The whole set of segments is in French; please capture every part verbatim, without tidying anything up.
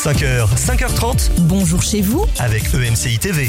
cinq heures, cinq heures trente. Bonjour chez vous avec E M C I T V.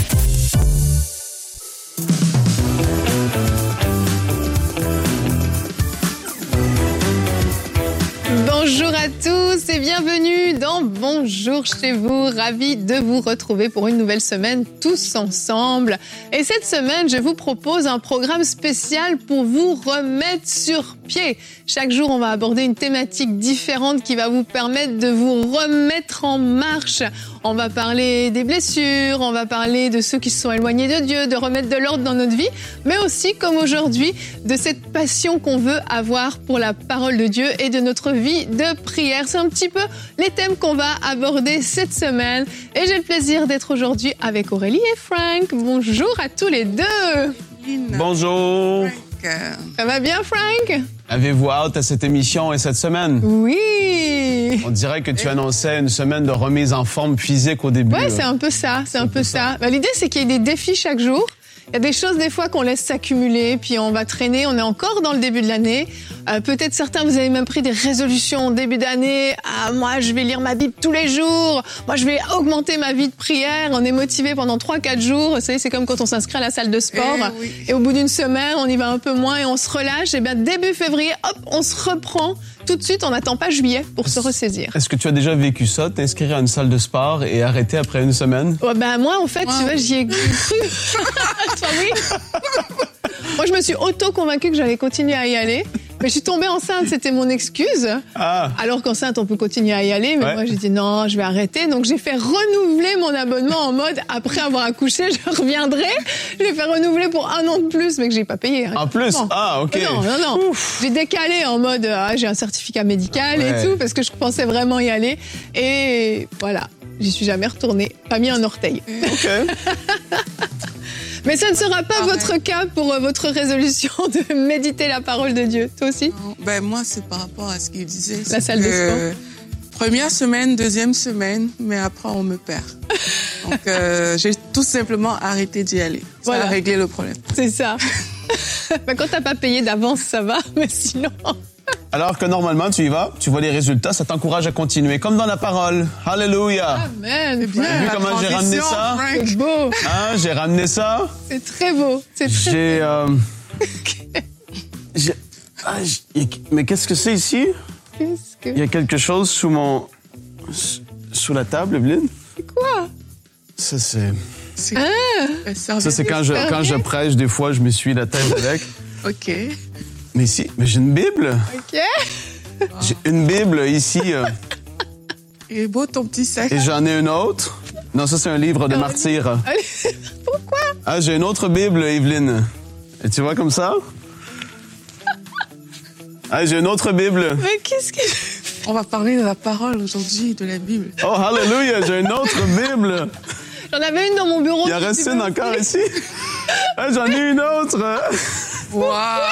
Bonjour à tous et bienvenue dans Bonjour chez vous. Ravi de vous retrouver pour une nouvelle semaine tous ensemble. Et cette semaine, je vous propose un programme spécial pour vous remettre sur pied. Chaque jour, on va aborder une thématique différente qui va vous permettre de vous remettre en marche. On va parler des blessures, on va parler de ceux qui se sont éloignés de Dieu, de remettre de l'ordre dans notre vie, mais aussi, comme aujourd'hui, de cette passion qu'on veut avoir pour la parole de Dieu et de notre vie de prière. C'est un petit peu les thèmes qu'on va aborder cette semaine. Et j'ai le plaisir d'être aujourd'hui avec Aurélie et Frank. Bonjour à tous les deux. Bonjour. Ça va bien, Frank? Avez-vous hâte à cette émission et cette semaine? Oui. On dirait que tu annonçais une semaine de remise en forme physique au début. Ouais, c'est un peu ça, c'est un peu ça. Bah, l'idée, c'est qu'il y ait des défis chaque jour. Il y a des choses des fois qu'on laisse s'accumuler, puis on va traîner, on est encore dans le début de l'année. Euh, peut-être certains, vous avez même pris des résolutions au début d'année. Ah, moi, je vais lire ma Bible tous les jours. Moi, je vais augmenter ma vie de prière. On est motivé pendant trois quatre jours. Vous savez, c'est comme quand on s'inscrit à la salle de sport. Eh oui. Et au bout d'une semaine, on y va un peu moins et on se relâche. Et bien, début février, hop, on se reprend. Tout de suite, on n'attend pas juillet pour se ressaisir. Est-ce que tu as déjà vécu ça, t'inscrire à une salle de sport et arrêter après une semaine? Ouais, ben, moi, en fait, wow. Tu vois, j'y ai cru. Toi, oui. Moi, je me suis auto-convaincue que j'allais continuer à y aller. Mais je suis tombée enceinte, c'était mon excuse. Ah. Alors qu'enceinte, on peut continuer à y aller. Mais ouais. Moi, j'ai dit non, je vais arrêter. Donc, j'ai fait renouveler mon abonnement en mode, après avoir accouché, je reviendrai. Je l'ai fait renouveler pour un an de plus, mais que j'ai pas payé. En plus? Non. Ah, OK. Non, non, non. Ouf. J'ai décalé en mode, ah, j'ai un certificat médical ouais. et tout, parce que je pensais vraiment y aller. Et voilà, j'y suis jamais retournée. Pas mis un orteil. OK. Mais ça ne sera pas Pareil. Votre cas pour euh, votre résolution de méditer la parole de Dieu. Toi aussi? Non, ben moi, c'est par rapport à ce qu'il disait. La salle de sport. Première semaine, deuxième semaine, mais après, on me perd. Donc, euh, j'ai tout simplement arrêté d'y aller. Ça voilà. a réglé le problème. C'est ça. Ben, quand t'as pas payé d'avance, ça va, mais sinon... Alors que normalement, tu y vas, tu vois les résultats, ça t'encourage à continuer, comme dans la parole. Alléluia. Amen. C'est bien. T'as vu comment j'ai ramené ça? C'est beau. Hein, j'ai ramené ça. C'est très beau. C'est très J'ai... Euh... j'ai... Ah, j'ai... Mais qu'est-ce que c'est ici? Qu'est-ce que... Il y a quelque chose sous mon... Sous la table, Evelyne? C'est quoi? Ça, c'est... c'est... Ah. Ça, c'est quand je, quand je prêche, des fois, je m'essuie la tête avec. OK. Mais si, mais j'ai une Bible. OK. J'ai une Bible ici. Euh... Il est beau ton petit sac. Et j'en ai une autre. Non, ça, c'est un livre de martyrs. Pourquoi? Ah, j'ai une autre Bible, Evelyne. Et tu vois comme ça? Ah, j'ai une autre Bible. Mais qu'est-ce que... On va parler de la parole aujourd'hui, de la Bible. Oh, hallelujah, j'ai une autre Bible. J'en avais une dans mon bureau. Il y en reste une encore ici. Ah, j'en ai une autre. Wow!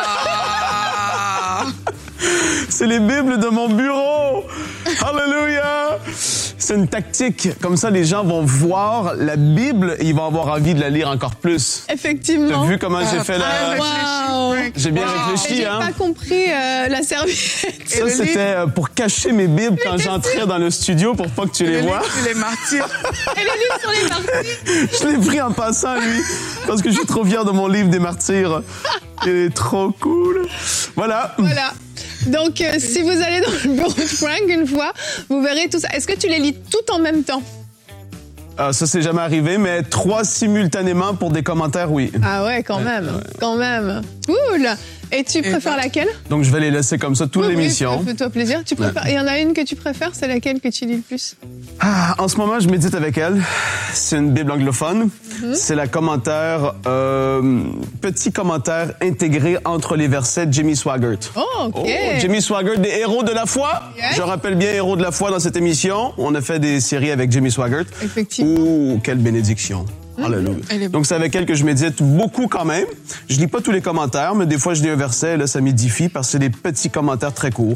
C'est les Bibles de mon bureau. Hallelujah! C'est une tactique. Comme ça, les gens vont voir la Bible et ils vont avoir envie de la lire encore plus. Effectivement. T'as vu comment j'ai fait la... Wow. J'ai bien wow. réfléchi, j'ai hein? J'ai pas compris euh, la serviette. Ça, c'était pour cacher mes Bibles quand j'entrais dans le studio pour pas que tu et les le vois. Les martyrs. Et le livre sur les martyrs. Je l'ai pris en passant, lui, parce que je suis trop fier de mon livre des martyrs. Il est trop cool. Voilà. Voilà. Donc, euh, si vous allez dans le bureau de Frank une fois, vous verrez tout ça. Est-ce que tu les lis tout en même temps? Ah, ça, c'est jamais arrivé, mais trois simultanément pour des commentaires, oui. Ah ouais, quand même. Ouais, ouais. Quand même. Cool. Et tu préfères Et laquelle? Donc, je vais les laisser comme ça toute oui, l'émission. Oui, fais-toi plaisir. Tu préfères... ouais. Il y en a une que tu préfères, c'est laquelle que tu lis le plus? Ah, en ce moment, je médite avec elle. C'est une Bible anglophone. Mm-hmm. C'est la commentaire, euh, petit commentaire intégré entre les versets de Jimmy Swaggart. Oh, OK. Oh, Jimmy Swaggart, des héros de la foi. Yes. Je rappelle bien héros de la foi dans cette émission. On a fait des séries avec Jimmy Swaggart. Effectivement. Oh, quelle bénédiction. Alléluia. Donc, c'est avec elle que je médite beaucoup quand même. Je lis pas tous les commentaires, mais des fois, je lis un verset, là, ça m'édifie parce que c'est des petits commentaires très courts.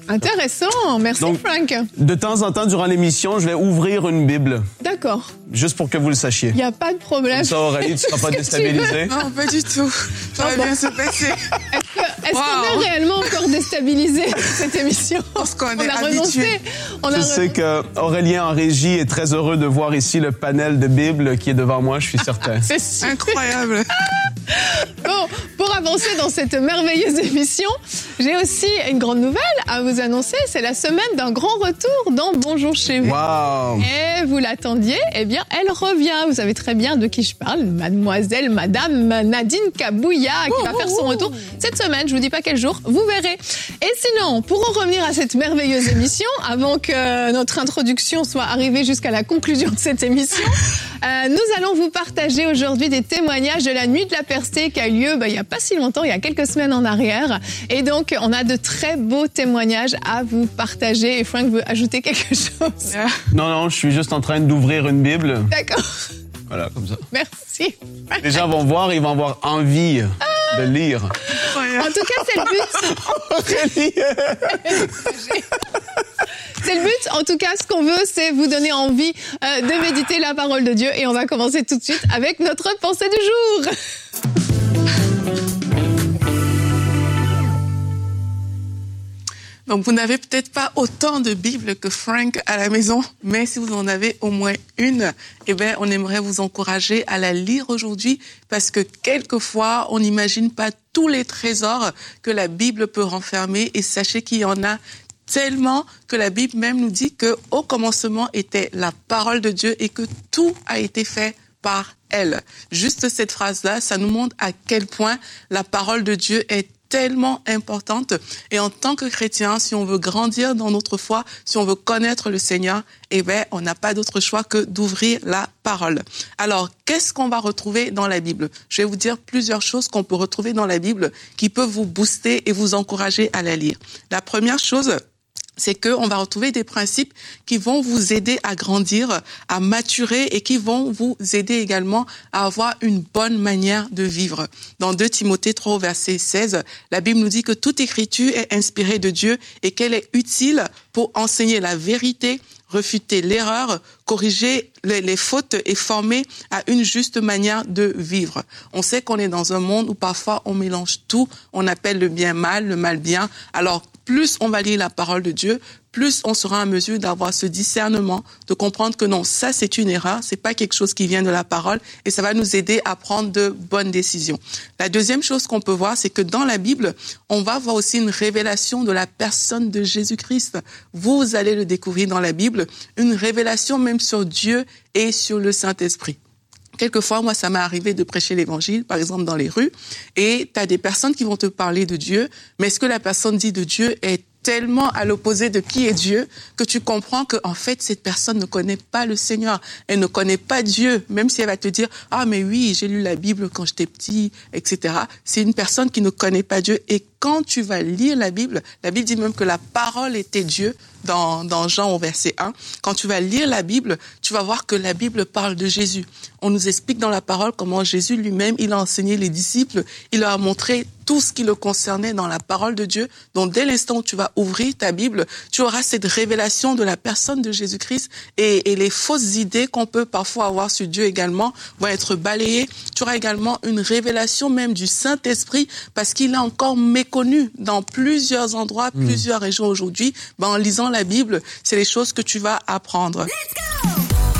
Intéressant, merci Donc, Frank. De temps en temps, durant l'émission, je vais ouvrir une Bible, D'accord, juste pour que vous le sachiez. il n'y a pas de problème. Comme ça, Aurélie, tu ne seras pas Qu'est-ce que tu veux? déstabilisée. Non, pas du tout. Ça va Ah bon. bien se passer. Est-ce Wow. qu'on est réellement encore déstabilisé cette émission? Parce qu'on On est a habitué. renoncé. On a Je sais re- que Aurélien en régie est très heureux de voir ici le panel de Bible qui est devant moi, je suis certain. C'est sûr. Incroyable. Bon, pour avancer dans cette merveilleuse émission, j'ai aussi une grande nouvelle à vous annoncer. C'est la semaine d'un grand retour dans Bonjour chez vous. Wow! Et vous l'attendiez, eh bien, elle revient. Vous savez très bien de qui je parle, mademoiselle, madame Nadine Kabouya, qui va faire son retour cette semaine. Je vous dis pas quel jour, vous verrez. Et sinon, pour en revenir à cette merveilleuse émission, avant que notre introduction soit arrivée jusqu'à la conclusion de cette émission, euh, nous allons vous partager aujourd'hui des témoignages de la nuit de la Percée qui a eu lieu bah, il y a pas si longtemps, il y a quelques semaines en arrière. Et donc, on a de très beaux témoignages à vous partager. Et Frank veut ajouter quelque chose. Non, non, je suis juste en train d'ouvrir une Bible. D'accord, Voilà, comme ça. merci. Les gens vont voir, ils vont avoir envie de lire. En tout cas, c'est le but. Aurélie! C'est le but. En tout cas, ce qu'on veut, c'est vous donner envie euh, de méditer la parole de Dieu. Et on va commencer tout de suite avec notre pensée du jour. Donc, vous n'avez peut-être pas autant de Bibles que Frank à la maison, mais si vous en avez au moins une, eh bien, on aimerait vous encourager à la lire aujourd'hui parce que quelquefois, on n'imagine pas tous les trésors que la Bible peut renfermer et sachez qu'il y en a tellement que la Bible même nous dit que au commencement était la parole de Dieu et que tout a été fait par elle. Juste cette phrase-là, ça nous montre à quel point la parole de Dieu est tellement importante. Et en tant que chrétien, si on veut grandir dans notre foi, si on veut connaître le Seigneur, eh ben, on n'a pas d'autre choix que d'ouvrir la parole. Alors, qu'est-ce qu'on va retrouver dans la Bible? Je vais vous dire plusieurs choses qu'on peut retrouver dans la Bible qui peuvent vous booster et vous encourager à la lire. La première chose, c'est qu'on va retrouver des principes qui vont vous aider à grandir, à maturer et qui vont vous aider également à avoir une bonne manière de vivre. Dans deux Timothée trois, verset seize, la Bible nous dit que toute écriture est inspirée de Dieu et qu'elle est utile pour enseigner la vérité, refuter l'erreur, corriger les, les fautes et former à une juste manière de vivre. On sait qu'on est dans un monde où parfois on mélange tout, on appelle le bien mal, le mal bien. Alors, plus on va lire la parole de Dieu, plus on sera en mesure d'avoir ce discernement, de comprendre que non, ça c'est une erreur, c'est pas quelque chose qui vient de la parole et ça va nous aider à prendre de bonnes décisions. La deuxième chose qu'on peut voir, c'est que dans la Bible, on va voir aussi une révélation de la personne de Jésus-Christ. Vous allez le découvrir dans la Bible, une révélation même sur Dieu et sur le Saint-Esprit. Quelquefois, moi, ça m'est arrivé de prêcher l'évangile, par exemple, dans les rues, et tu as des personnes qui vont te parler de Dieu, mais ce que la personne dit de Dieu est tellement à l'opposé de qui est Dieu que tu comprends que en fait cette personne ne connaît pas le Seigneur, elle ne connaît pas Dieu, même si elle va te dire ah mais oui j'ai lu la Bible quand j'étais petit, et cetera. C'est une personne qui ne connaît pas Dieu et quand tu vas lire la Bible, la Bible dit même que la parole était Dieu dans dans Jean au verset un. Quand tu vas lire la Bible, tu vas voir que la Bible parle de Jésus. On nous explique dans la parole comment Jésus lui-même il a enseigné les disciples, il leur a montré tout ce qui le concernait dans la parole de Dieu. Donc, dès l'instant où tu vas ouvrir ta Bible, tu auras cette révélation de la personne de Jésus-Christ et, et les fausses idées qu'on peut parfois avoir sur Dieu également vont être balayées. Tu auras également une révélation même du Saint-Esprit parce qu'il est encore méconnu dans plusieurs endroits, mmh. plusieurs régions aujourd'hui. Ben, en lisant la Bible, c'est les choses que tu vas apprendre. Let's go!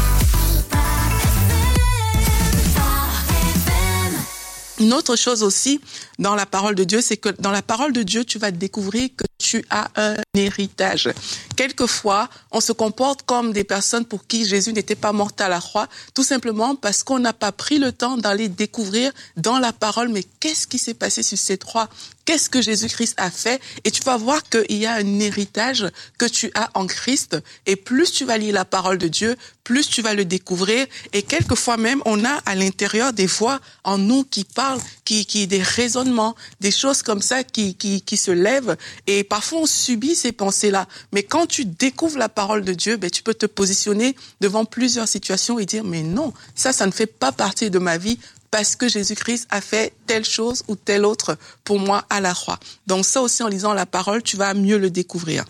Une autre chose aussi dans la parole de Dieu, c'est que dans la parole de Dieu, tu vas découvrir que tu as un héritage. Quelquefois, on se comporte comme des personnes pour qui Jésus n'était pas mort à la croix, tout simplement parce qu'on n'a pas pris le temps d'aller découvrir dans la parole, mais qu'est-ce qui s'est passé sur cette croix? Qu'est-ce que Jésus-Christ a fait? Et tu vas voir qu'il y a un héritage que tu as en Christ. Et plus tu vas lire la parole de Dieu, plus tu vas le découvrir. Et quelquefois même, on a à l'intérieur des voix en nous qui parlent, qui, qui des raisonnements, des choses comme ça qui, qui, qui se lèvent. Et parfois, on subit ces pensées-là. Mais quand tu découvres la parole de Dieu, ben, tu peux te positionner devant plusieurs situations et dire, mais non, ça, ça ne fait pas partie de ma vie. Parce que Jésus-Christ a fait telle chose ou telle autre pour moi à la croix. Donc ça aussi, en lisant la parole, tu vas mieux le découvrir.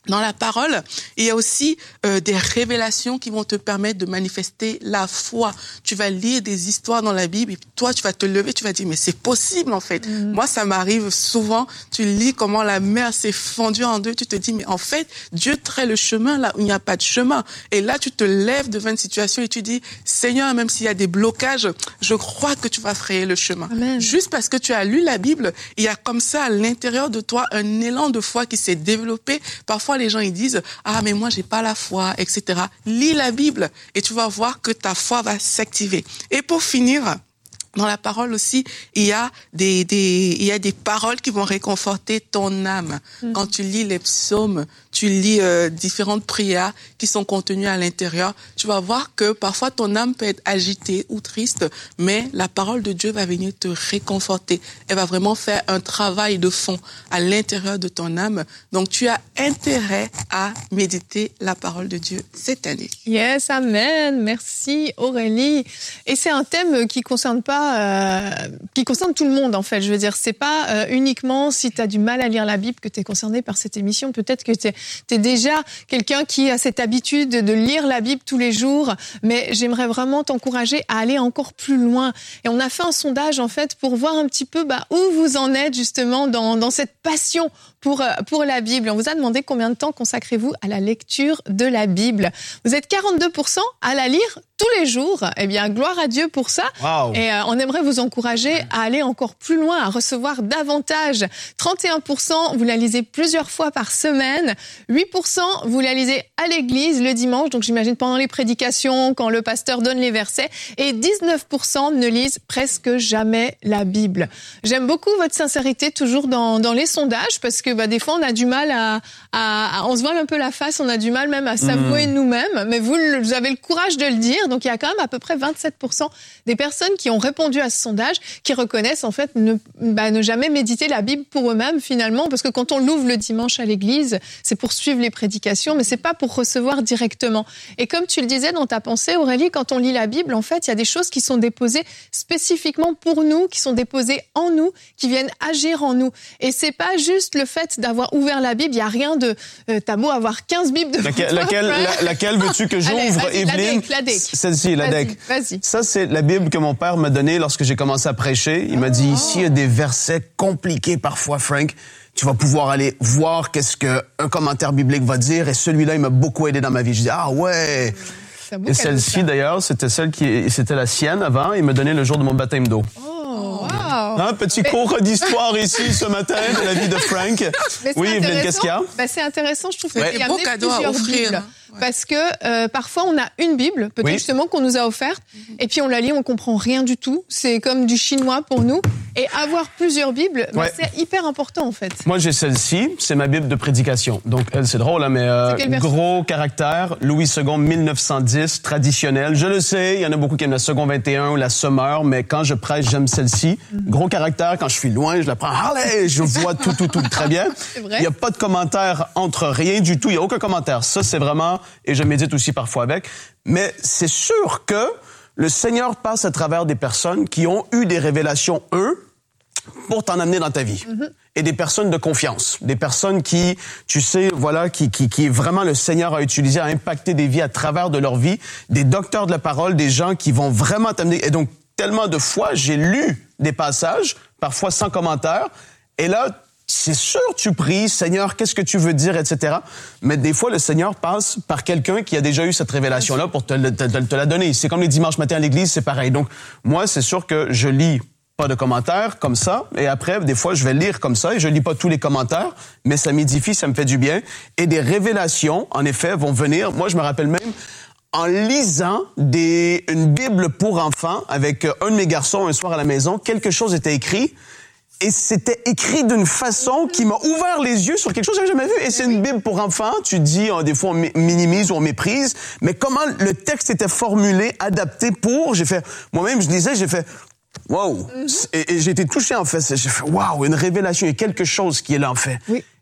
Dans la parole, il y a aussi euh, des révélations qui vont te permettre de manifester la foi. Tu vas lire des histoires dans la Bible et puis toi, tu vas te lever, tu vas dire, mais c'est possible en fait. Mmh. Moi, ça m'arrive souvent, tu lis comment la mer s'est fendue en deux, tu te dis, mais en fait, Dieu traite le chemin là où il n'y a pas de chemin. Et là, tu te lèves devant une situation et tu dis, Seigneur, même s'il y a des blocages, je crois que tu vas frayer le chemin. Amen. Juste parce que tu as lu la Bible, il y a comme ça à l'intérieur de toi un élan de foi qui s'est développé. Parfois, les gens, ils disent, ah, mais moi, j'ai pas la foi, et cetera. Lis la Bible et tu vas voir que ta foi va s'activer. Et pour finir, dans la parole aussi, il y a des, des, il y a des paroles qui vont réconforter ton âme. Mmh. Quand tu lis les psaumes, tu lis euh, différentes prières qui sont contenues à l'intérieur, tu vas voir que parfois ton âme peut être agitée ou triste, mais la parole de Dieu va venir te réconforter. Elle va vraiment faire un travail de fond à l'intérieur de ton âme. Donc tu as intérêt à méditer la parole de Dieu cette année. Yes, amen. Merci Aurélie. Et c'est un thème qui concerne pas Euh, qui concerne tout le monde en fait. Je veux dire, c'est pas euh, uniquement si tu as du mal à lire la Bible que tu es concerné par cette émission. Peut-être que tu es déjà quelqu'un qui a cette habitude de lire la Bible tous les jours, mais j'aimerais vraiment t'encourager à aller encore plus loin. Et on a fait un sondage en fait pour voir un petit peu bah, où vous en êtes justement dans, dans cette passion pour, pour la Bible. On vous a demandé combien de temps consacrez-vous à la lecture de la Bible. Vous êtes quarante-deux pour cent à la lire tous les jours. Eh bien, gloire à Dieu pour ça. Wow. Et euh, on aimerait vous encourager à aller encore plus loin, à recevoir davantage. trente et un pour cent, vous la lisez plusieurs fois par semaine. huit pour cent, vous la lisez à l'église le dimanche, donc j'imagine pendant les prédications, quand le pasteur donne les versets. Et dix-neuf pour cent ne lisent presque jamais la Bible. J'aime beaucoup votre sincérité toujours dans, dans les sondages, parce que bah, des fois, on a du mal à, à, à... On se voile un peu la face, on a du mal même à s'avouer mmh. nous-mêmes, mais vous, vous avez le courage de le dire. Donc, il y a quand même à peu près vingt-sept pour cent des personnes qui ont répondu à ce sondage qui reconnaissent en fait ne, bah, ne jamais méditer la Bible pour eux-mêmes finalement, parce que quand on l'ouvre le dimanche à l'église, c'est pour suivre les prédications, mais c'est pas pour recevoir directement. Et comme tu le disais dans ta pensée, Aurélie, quand on lit la Bible, en fait, il y a des choses qui sont déposées spécifiquement pour nous, qui sont déposées en nous, qui viennent agir en nous. Et c'est pas juste le fait d'avoir ouvert la Bible, il y a rien de... Euh, t'as beau avoir quinze Bibles de laquelle, laquelle, la, laquelle veux-tu que j'ouvre, Evelyne? La D E C. Celle-ci, la D E C. Vas-y. Ça, c'est la Bible que mon père m'a donnée lorsque j'ai commencé à prêcher. Il oh. m'a dit, ici, il y a des versets compliqués parfois, Frank. Tu vas pouvoir aller voir qu'est-ce qu'un commentaire biblique va dire. Et celui-là, il m'a beaucoup aidé dans ma vie. Je dis, ah ouais. Et celle-ci, d'ailleurs, c'était celle qui, c'était la sienne avant. Il m'a donné le jour de mon baptême d'eau. Oh. Wow. Un petit mais... cours d'histoire ici ce matin de la vie de Frank. Oui, Evelyne, qu'est-ce qu'il y a? Ben, c'est intéressant, je trouve que ouais. il y a beau cadeau à offrir. Bibles, ouais. Parce que euh, parfois on a une Bible, peut-être oui. justement qu'on nous a offerte, mm-hmm. et puis on la lit, on comprend rien du tout. C'est comme du chinois pour nous. Et avoir plusieurs Bibles, ben, ouais. c'est hyper important en fait. Moi j'ai celle-ci, c'est ma Bible de prédication. Donc elle, c'est drôle, hein, mais euh, gros caractère, Louis second, mille neuf cent dix, traditionnel. Je le sais, il y en a beaucoup qui aiment la second vingt et un ou la Sommeur, mais quand je prêche, j'aime celle-ci. Mm-hmm. Gros caractère, quand je suis loin, je la prends, allez, je vois tout, tout, tout très bien. Il n'y a pas de commentaire entre rien du tout, il n'y a aucun commentaire. Ça, c'est vraiment, et je médite aussi parfois avec, mais c'est sûr que le Seigneur passe à travers des personnes qui ont eu des révélations, eux, pour t'en amener dans ta vie. Mm-hmm. Et des personnes de confiance, des personnes qui, tu sais, voilà, qui, qui, qui vraiment le Seigneur a utilisé à impacter des vies à travers de leur vie, des docteurs de la parole, des gens qui vont vraiment t'amener. Et donc, tellement de fois, j'ai lu des passages, parfois sans commentaire, et là, c'est sûr, tu pries, Seigneur, qu'est-ce que tu veux dire, et cetera. Mais des fois, le Seigneur passe par quelqu'un qui a déjà eu cette révélation-là pour te, te, te, te la donner. C'est comme les dimanches matins à l'église, c'est pareil. Donc, moi, c'est sûr que je lis pas de commentaires comme ça, et après, des fois, je vais lire comme ça, et je lis pas tous les commentaires, mais ça m'édifie, ça me fait du bien. Et des révélations, en effet, vont venir. Moi, je me rappelle même, en lisant des, une Bible pour enfants avec un de mes garçons un soir à la maison, quelque chose était écrit, et c'était écrit d'une façon qui m'a ouvert les yeux sur quelque chose que j'avais jamais vu. Et c'est une Bible pour enfants. Tu dis, hein, des fois, on minimise ou on méprise. Mais comment le texte était formulé, adapté pour... J'ai fait... Moi-même, je lisais, j'ai fait... Wow! Et, et j'ai été touché, en fait. J'ai fait, wow! Une révélation. Il y a quelque chose qui est là, en fait. Oui.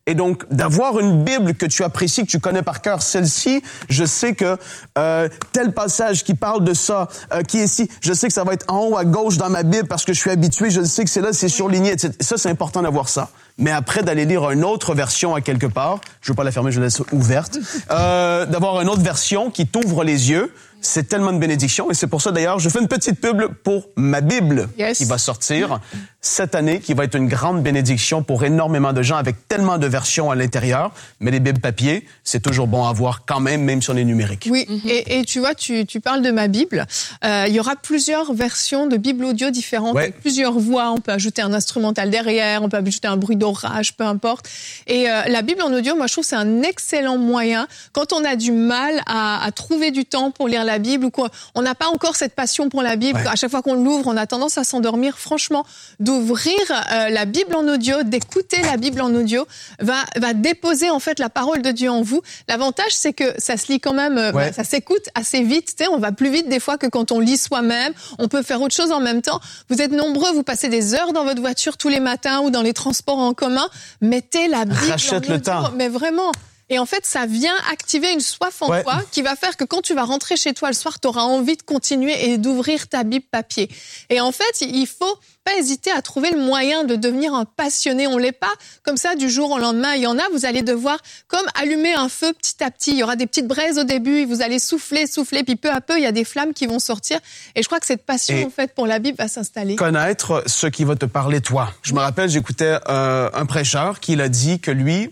Et donc, d'avoir une Bible que tu apprécies, que tu connais par cœur, celle-ci, je sais que euh, tel passage qui parle de ça, euh, qui est ici, je sais que ça va être en haut à gauche dans ma Bible parce que je suis habitué, je sais que c'est là, c'est surligné, et cetera. Ça, c'est important d'avoir ça. Mais après, d'aller lire une autre version à quelque part, je veux pas la fermer, je la laisse ouverte, euh, d'avoir une autre version qui t'ouvre les yeux, c'est tellement de bénédiction. Et c'est pour ça, d'ailleurs, je fais une petite pub pour ma Bible yes. qui va sortir cette année, qui va être une grande bénédiction pour énormément de gens avec tellement de versions à l'intérieur. Mais les Bibles papier, c'est toujours bon à avoir quand même, même si on est numérique. Oui, mm-hmm. et, et tu vois, tu, tu parles de ma Bible. Euh, il y aura plusieurs versions de Bible audio différentes, ouais. avec plusieurs voix. On peut ajouter un instrumental derrière, on peut ajouter un bruit d'orage, peu importe. Et euh, la Bible en audio, moi, je trouve que c'est un excellent moyen quand on a du mal à, à trouver du temps pour lire la Bible ou qu'on n'a pas encore cette passion pour la Bible. Ouais. À chaque fois qu'on l'ouvre, on a tendance à s'endormir. Franchement, d'ouvrir euh, la Bible en audio, d'écouter la Bible en audio, va, va déposer en fait la parole de Dieu en vous. L'avantage, c'est que ça se lit quand même, euh, ouais. bah, ça s'écoute assez vite. Tu sais, on va plus vite des fois que quand on lit soi-même. On peut faire autre chose en même temps. Vous êtes nombreux, vous passez des heures dans votre voiture tous les matins ou dans les transports en commun. Mettez la Bible Rachète en audio. Le temps. Mais vraiment. Et en fait, ça vient activer une soif en ouais. toi qui va faire que quand tu vas rentrer chez toi le soir, tu auras envie de continuer et d'ouvrir ta Bible papier. Et en fait, il faut pas hésiter à trouver le moyen de devenir un passionné. On l'est pas comme ça du jour au lendemain. Il y en a, vous allez devoir comme allumer un feu petit à petit. Il y aura des petites braises au début, vous allez souffler, souffler, puis peu à peu, il y a des flammes qui vont sortir. Et je crois que cette passion, et en fait, pour la Bible va s'installer. Connaître ce qui va te parler toi. Je me rappelle, j'écoutais euh, un prêcheur qui l'a dit que lui,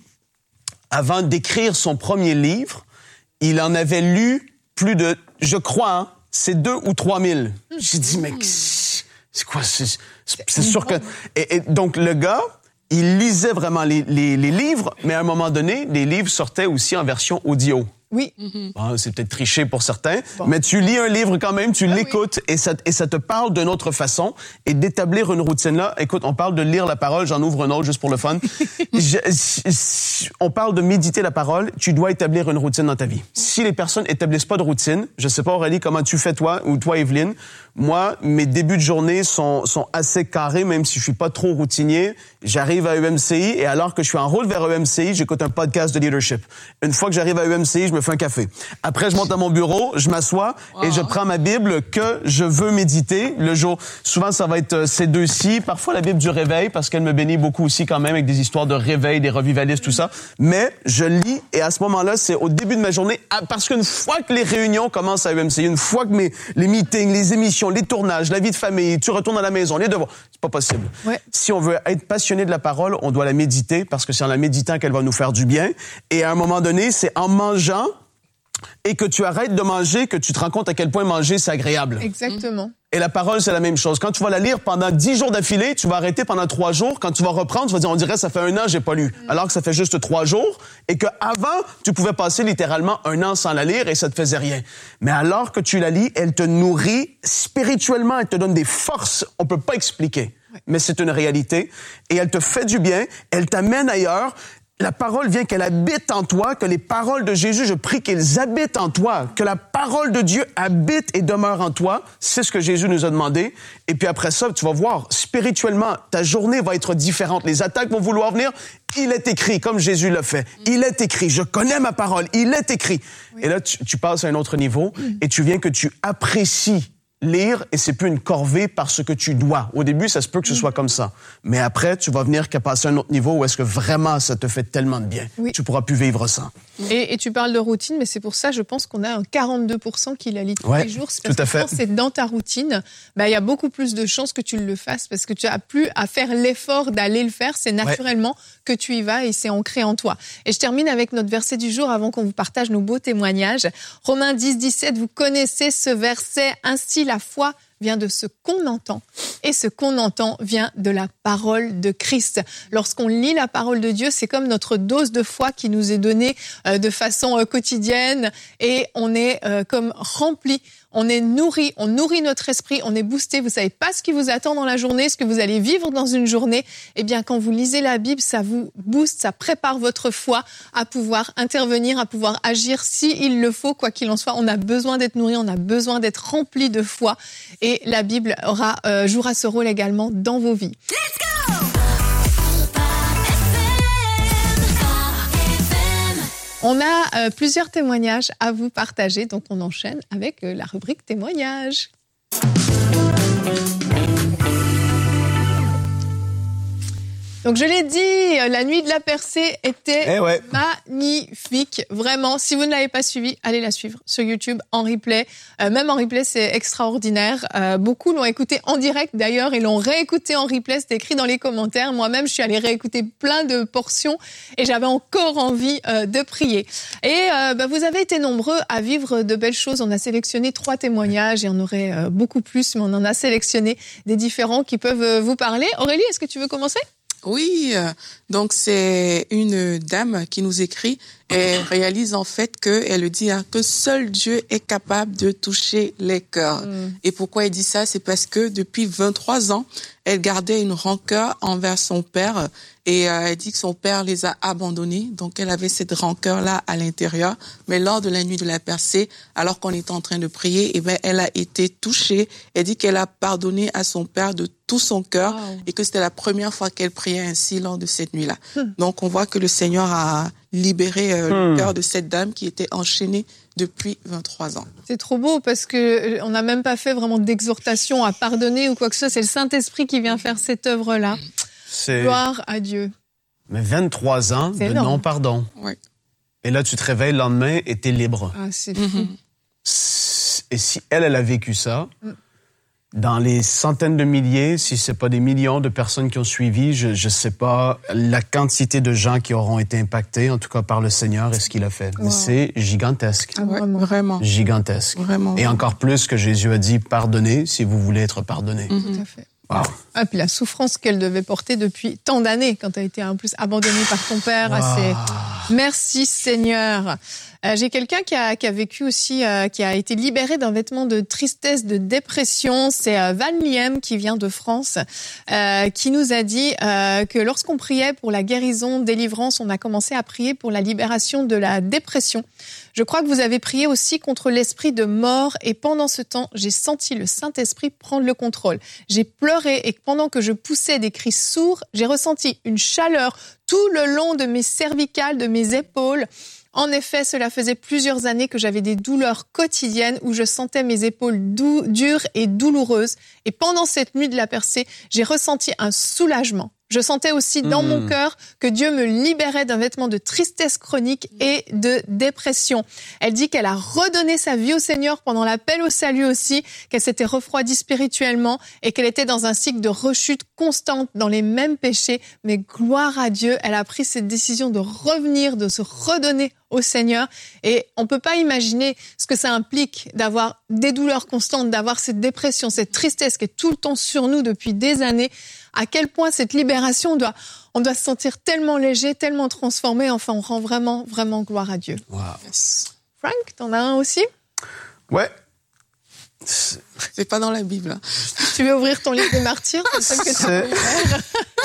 avant d'écrire son premier livre, il en avait lu plus de, je crois, hein, c'est deux ou trois mille. J'ai dit, mais c'est quoi? C'est, c'est, c'est sûr que... Et, et donc, le gars, il lisait vraiment les, les, les livres, mais à un moment donné, les livres sortaient aussi en version audio. Oui. Bon, c'est peut-être triché pour certains, bon. mais tu lis un livre quand même, tu ah, l'écoutes oui. et ça et ça te parle d'une autre façon et d'établir une routine là. Écoute, on parle de lire la parole, j'en ouvre un autre juste pour le fun. je, je, on parle de méditer la parole, tu dois établir une routine dans ta vie. Si les personnes établissent pas de routine, je sais pas Aurélie comment tu fais toi ou toi Evelyne, moi mes débuts de journée sont sont assez carrés même si je suis pas trop routinier. J'arrive à E M C I et alors que je suis en route vers E M C I, j'écoute un podcast de leadership. Une fois que j'arrive à E M C I, je me fais un café. Après, je monte à mon bureau, je m'assois wow. et je prends ma Bible que je veux méditer le jour. Souvent, ça va être ces deux-ci. Parfois, la Bible du réveil, parce qu'elle me bénit beaucoup aussi quand même avec des histoires de réveil, des revivalistes, tout ça. Mais je lis et à ce moment-là, c'est au début de ma journée, parce qu'une fois que les réunions commencent à E M C I, une fois que mes, les meetings, les émissions, les tournages, la vie de famille, tu retournes à la maison, les devoirs, c'est pas possible. Ouais. Si on veut être passionné de la parole, on doit la méditer parce que c'est en la méditant qu'elle va nous faire du bien. Et à un moment donné, c'est en mangeant et que tu arrêtes de manger, que tu te rends compte à quel point manger, c'est agréable. Exactement. Et la parole, c'est la même chose. Quand tu vas la lire pendant dix jours d'affilée, tu vas arrêter pendant trois jours. Quand tu vas reprendre, tu vas dire, on dirait, ça fait un an, j'ai pas lu. Mm. Alors que ça fait juste trois jours et que avant, tu pouvais passer littéralement un an sans la lire et ça te faisait rien. Mais alors que tu la lis, elle te nourrit spirituellement, elle te donne des forces. On peut pas expliquer. Ouais. Mais c'est une réalité. Et elle te fait du bien. Elle t'amène ailleurs. La parole vient qu'elle habite en toi, que les paroles de Jésus, je prie qu'elles habitent en toi, que la parole de Dieu habite et demeure en toi. C'est ce que Jésus nous a demandé. Et puis après ça, tu vas voir, spirituellement, ta journée va être différente. Les attaques vont vouloir venir. Il est écrit, comme Jésus l'a fait. Il est écrit. Je connais ma parole. Il est écrit. Oui. Et là, tu, tu passes à un autre niveau et tu viens que tu apprécies lire et c'est plus une corvée parce que tu dois. Au début, ça se peut que ce soit comme ça. Mais après, tu vas venir qu'à passer à un autre niveau où est-ce que vraiment ça te fait tellement de bien. Oui. Tu pourras plus vivre ça. Et, et tu parles de routine, mais c'est pour ça, je pense qu'on a un quarante-deux pour cent qui la lit tous ouais, les jours. C'est parce tout à que fait. quand c'est dans ta routine, ben, il y a beaucoup plus de chances que tu le fasses parce que tu as plus à faire l'effort d'aller le faire. C'est naturellement ouais. que tu y vas et c'est ancré en toi. Et je termine avec notre verset du jour avant qu'on vous partage nos beaux témoignages. Romains dix, dix-sept, vous connaissez ce verset. Ainsi, la foi vient de ce qu'on entend et ce qu'on entend vient de la parole de Christ. Lorsqu'on lit la parole de Dieu, c'est comme notre dose de foi qui nous est donnée euh, de façon euh, quotidienne et on est euh, comme rempli, on est nourri, on nourrit notre esprit, on est boosté. Vous savez pas ce qui vous attend dans la journée, ce que vous allez vivre dans une journée. Eh bien, quand vous lisez la Bible, ça vous booste, ça prépare votre foi à pouvoir intervenir, à pouvoir agir s'il le faut, quoi qu'il en soit. On a besoin d'être nourri, on a besoin d'être rempli de foi. Et la Bible aura, euh, jouera ce rôle également dans vos vies. Let's go! On a euh, plusieurs témoignages à vous partager, donc on enchaîne avec euh, la rubrique témoignages. Donc je l'ai dit, la nuit de la percée était eh ouais. magnifique, vraiment. Si vous ne l'avez pas suivi, allez la suivre sur YouTube en replay. Euh, même en replay, c'est extraordinaire. Euh, beaucoup l'ont écouté en direct d'ailleurs et l'ont réécouté en replay. C'était écrit dans les commentaires. Moi-même, je suis allée réécouter plein de portions et j'avais encore envie euh, de prier. Et euh, bah, vous avez été nombreux à vivre de belles choses. On a sélectionné trois témoignages et on aurait euh, beaucoup plus, mais on en a sélectionné des différents qui peuvent euh, vous parler. Aurélie, est-ce que tu veux commencer ? Oui, donc c'est une dame qui nous écrit et réalise en fait que elle dit hein, que seul Dieu est capable de toucher les cœurs. Mm. Et pourquoi elle dit ça? C'est parce que depuis vingt-trois ans, elle gardait une rancœur envers son père et euh, elle dit que son père les a abandonnés. Donc elle avait cette rancœur-là à l'intérieur. Mais lors de la nuit de la percée, alors qu'on était en train de prier, eh ben elle a été touchée. Elle dit qu'elle a pardonné à son père de tout son cœur wow. et que c'était la première fois qu'elle priait ainsi lors de cette nuit-là. Mm. Donc on voit que le Seigneur a libéré euh, hmm. le cœur de cette dame qui était enchaînée depuis vingt-trois ans. C'est trop beau parce que on n'a même pas fait vraiment d'exhortation à pardonner ou quoi que ce soit. C'est le Saint-Esprit qui vient faire cette œuvre-là. C'est... Gloire à Dieu. Mais vingt-trois ans c'est de énorme. non-pardon. Oui. Et là, tu te réveilles le lendemain et t'es libre. Ah, c'est fou. Mm-hmm. Et si elle, elle a vécu ça... Mm. Dans les centaines de milliers, si c'est pas des millions de personnes qui ont suivi, je je sais pas la quantité de gens qui auront été impactés, en tout cas par le Seigneur et ce qu'il a fait. Wow. Mais c'est gigantesque. Ah, vraiment. vraiment. Gigantesque. Vraiment. Et encore plus que Jésus a dit, pardonnez si vous voulez être pardonné. Mm-hmm. Tout à fait. Wow. Ah, puis la souffrance qu'elle devait porter depuis tant d'années quand elle a été en plus abandonnée par ton père. Wow. C'est... Merci Seigneur. Euh, j'ai quelqu'un qui a, qui a vécu aussi, euh, qui a été libéré d'un vêtement de tristesse, de dépression. C'est euh, Van Liem qui vient de France, euh, qui nous a dit euh, que lorsqu'on priait pour la guérison, délivrance, on a commencé à prier pour la libération de la dépression. Je crois que vous avez prié aussi contre l'esprit de mort et pendant ce temps, j'ai senti le Saint-Esprit prendre le contrôle. J'ai pleuré et pendant que je poussais des cris sourds, j'ai ressenti une chaleur tout le long de mes cervicales, de mes épaules. En effet, cela faisait plusieurs années que j'avais des douleurs quotidiennes où je sentais mes épaules dou- dures et douloureuses. Et pendant cette nuit de la percée, j'ai ressenti un soulagement. Je sentais aussi dans mmh. mon cœur que Dieu me libérait d'un vêtement de tristesse chronique et de dépression. Elle dit qu'elle a redonné sa vie au Seigneur pendant l'appel au salut aussi, qu'elle s'était refroidie spirituellement et qu'elle était dans un cycle de rechute constante dans les mêmes péchés. Mais gloire à Dieu, elle a pris cette décision de revenir, de se redonner au Seigneur. Et on peut pas imaginer ce que ça implique d'avoir des douleurs constantes, d'avoir cette dépression, cette tristesse qui est tout le temps sur nous depuis des années. À quel point cette libération doit, on doit se sentir tellement léger, tellement transformé. Enfin, on rend vraiment, vraiment gloire à Dieu. Wow. Yes. Frank, t'en as un aussi? Ouais. C'est pas dans la Bible. Hein. Tu veux ouvrir ton livre des martyrs? C'est ça que t'as ouvert.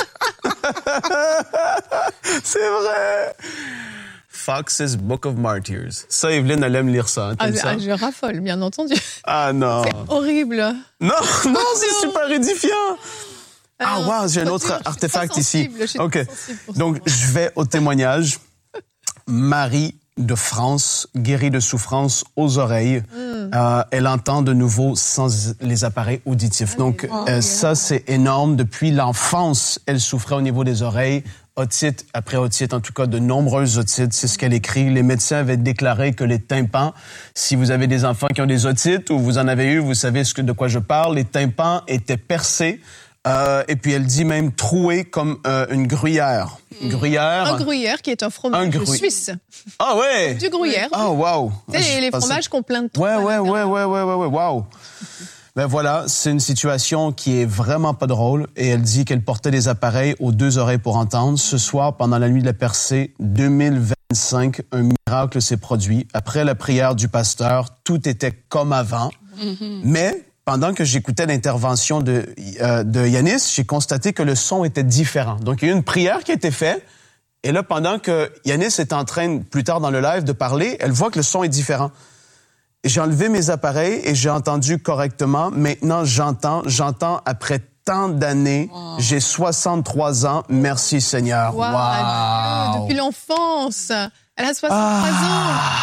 C'est vrai. Fox's Book of Martyrs. Ça, Evelyne, elle aime lire ça. Hein, ah, ça? Ah, je raffole, bien entendu. Ah non. C'est horrible. Non, non, c'est super édifiant. Ah, ah wow, j'ai un autre artefact ici. OK. Donc, ça. je vais au témoignage. Marie de France, guérie de souffrance aux oreilles. Mm. Euh, elle entend de nouveau sans les appareils auditifs. Donc, oh, euh, ça, c'est énorme. Depuis l'enfance, elle souffrait au niveau des oreilles. Otite après otite, en tout cas de nombreuses otites, c'est ce qu'elle écrit. Les médecins avaient déclaré que les tympans, si vous avez des enfants qui ont des otites ou vous en avez eu, vous savez ce que, de quoi je parle, les tympans étaient percés. Euh, et puis elle dit même troué comme euh, une gruyère. Une gruyère. Un gruyère qui est un fromage un gru... suisse. Ah ouais. Du gruyère. Ah wow. Tu sais, les fromages qu'on plein de trous. Ouais ouais ouais ouais ouais ouais ouais wow. Ben voilà, c'est une situation qui est vraiment pas drôle et elle dit qu'elle portait des appareils aux deux oreilles pour entendre. Ce soir, pendant la nuit de la percée deux mille vingt-cinq, un miracle s'est produit. Après la prière du pasteur, tout était comme avant. Mm-hmm. Mais pendant que j'écoutais l'intervention de, euh, de Yanis, j'ai constaté que le son était différent. Donc, il y a eu une prière qui a été faite. Et là, pendant que Yanis est en train, plus tard dans le live, de parler, elle voit que le son est différent. J'ai enlevé mes appareils et j'ai entendu correctement. Maintenant, j'entends. J'entends après tant d'années. Wow. J'ai soixante-trois ans. Merci, Seigneur. Wow. Wow. Depuis l'enfance. Elle a soixante-trois ah,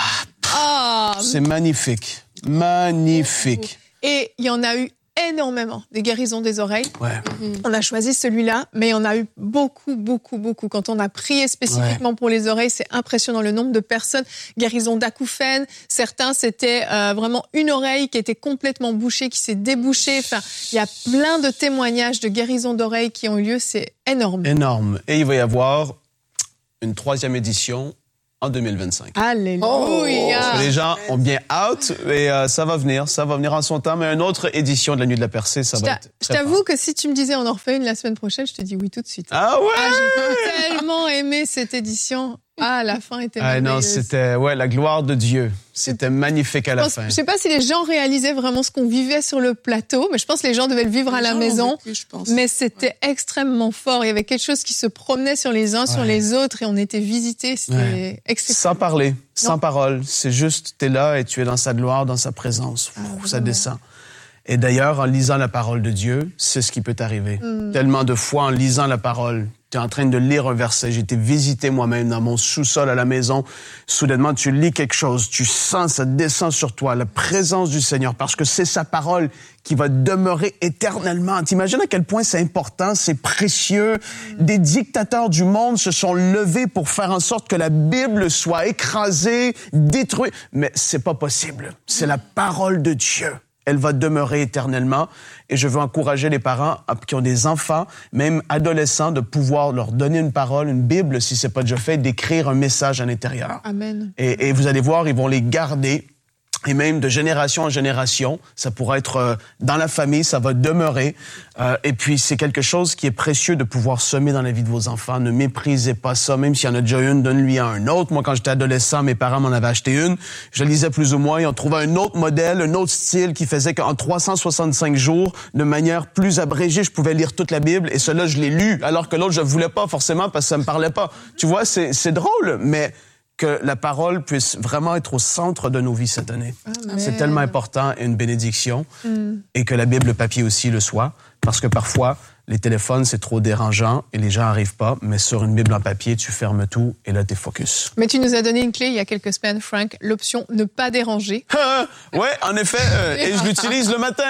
ans. Oh. C'est magnifique. Magnifique. Et il y en a eu énormément des guérisons des oreilles. Ouais. Mm-hmm. On a choisi celui-là, mais il y en a eu beaucoup, beaucoup, beaucoup. Quand on a prié spécifiquement ouais. pour les oreilles, c'est impressionnant le nombre de personnes. Guérison d'acouphènes. Certains, c'était euh, vraiment une oreille qui était complètement bouchée, qui s'est débouchée. Enfin, il y a plein de témoignages de guérisons d'oreilles qui ont eu lieu. C'est énorme. Énorme. Et il va y avoir une troisième édition en deux mille vingt-cinq. Alléluia! Oh, les gens ont bien hâte et euh, ça va venir, ça va venir en son temps, mais une autre édition de la Nuit de la Percée, ça je va être Je t'avoue fort. que si tu me disais on en refait une la semaine prochaine, je te dis oui tout de suite. Ah ouais! Ah, j'ai tellement aimé cette édition. Ah, la fin était ah, merveilleuse. Non, c'était ouais, la gloire de Dieu. C'était magnifique à la pense, fin. Je sais pas si les gens réalisaient vraiment ce qu'on vivait sur le plateau, mais je pense que les gens devaient le vivre les à la maison. Vécu, je pense. Mais c'était ouais. extrêmement fort. Il y avait quelque chose qui se promenait sur les uns, ouais. sur les autres, et on était visités. C'était ouais. exceptionnel. Sans parler, sans non. parole. C'est juste, t'es là et tu es dans sa gloire, dans sa présence. Ah, Ouh, ça ouais. descend. Et d'ailleurs, en lisant la parole de Dieu, c'est ce qui peut t'arriver. Mm. Tellement de fois, en lisant la parole, tu es en train de lire un verset. J'ai été visité moi-même dans mon sous-sol à la maison. Soudainement, tu lis quelque chose. Tu sens, ça descend sur toi, la présence du Seigneur, parce que c'est sa parole qui va demeurer éternellement. T'imagines à quel point c'est important, c'est précieux. Mm. Des dictateurs du monde se sont levés pour faire en sorte que la Bible soit écrasée, détruite. Mais c'est pas possible. C'est la parole de Dieu. Elle va demeurer éternellement. Et je veux encourager les parents qui ont des enfants, même adolescents, de pouvoir leur donner une parole, une Bible, si c'est pas déjà fait, d'écrire un message à l'intérieur. Amen. Et, et vous allez voir, ils vont les garder. Et même de génération en génération, ça pourra être euh, dans la famille, ça va demeurer. Euh, et puis, c'est quelque chose qui est précieux de pouvoir semer dans la vie de vos enfants. Ne méprisez pas ça, même s'il y en a déjà une, donne-lui un autre. Moi, quand j'étais adolescent, mes parents m'en avaient acheté une. Je lisais plus ou moins. Ils ont trouvé un autre modèle, un autre style qui faisait qu'en trois cent soixante-cinq jours, de manière plus abrégée, je pouvais lire toute la Bible. Et cela, je l'ai lu, alors que l'autre, je voulais pas forcément parce que ça me parlait pas. Tu vois, c'est, c'est drôle, mais que la parole puisse vraiment être au centre de nos vies cette année. Amen. C'est tellement important et une bénédiction. Mm. Et que la Bible, le papier aussi le soit. Parce que parfois, les téléphones, c'est trop dérangeant et les gens n'arrivent pas. Mais sur une Bible en papier, tu fermes tout et là, t'es focus. Mais tu nous as donné une clé il y a quelques semaines, Frank, l'option ne pas déranger. Ouais, en effet. Euh, et je l'utilise le matin.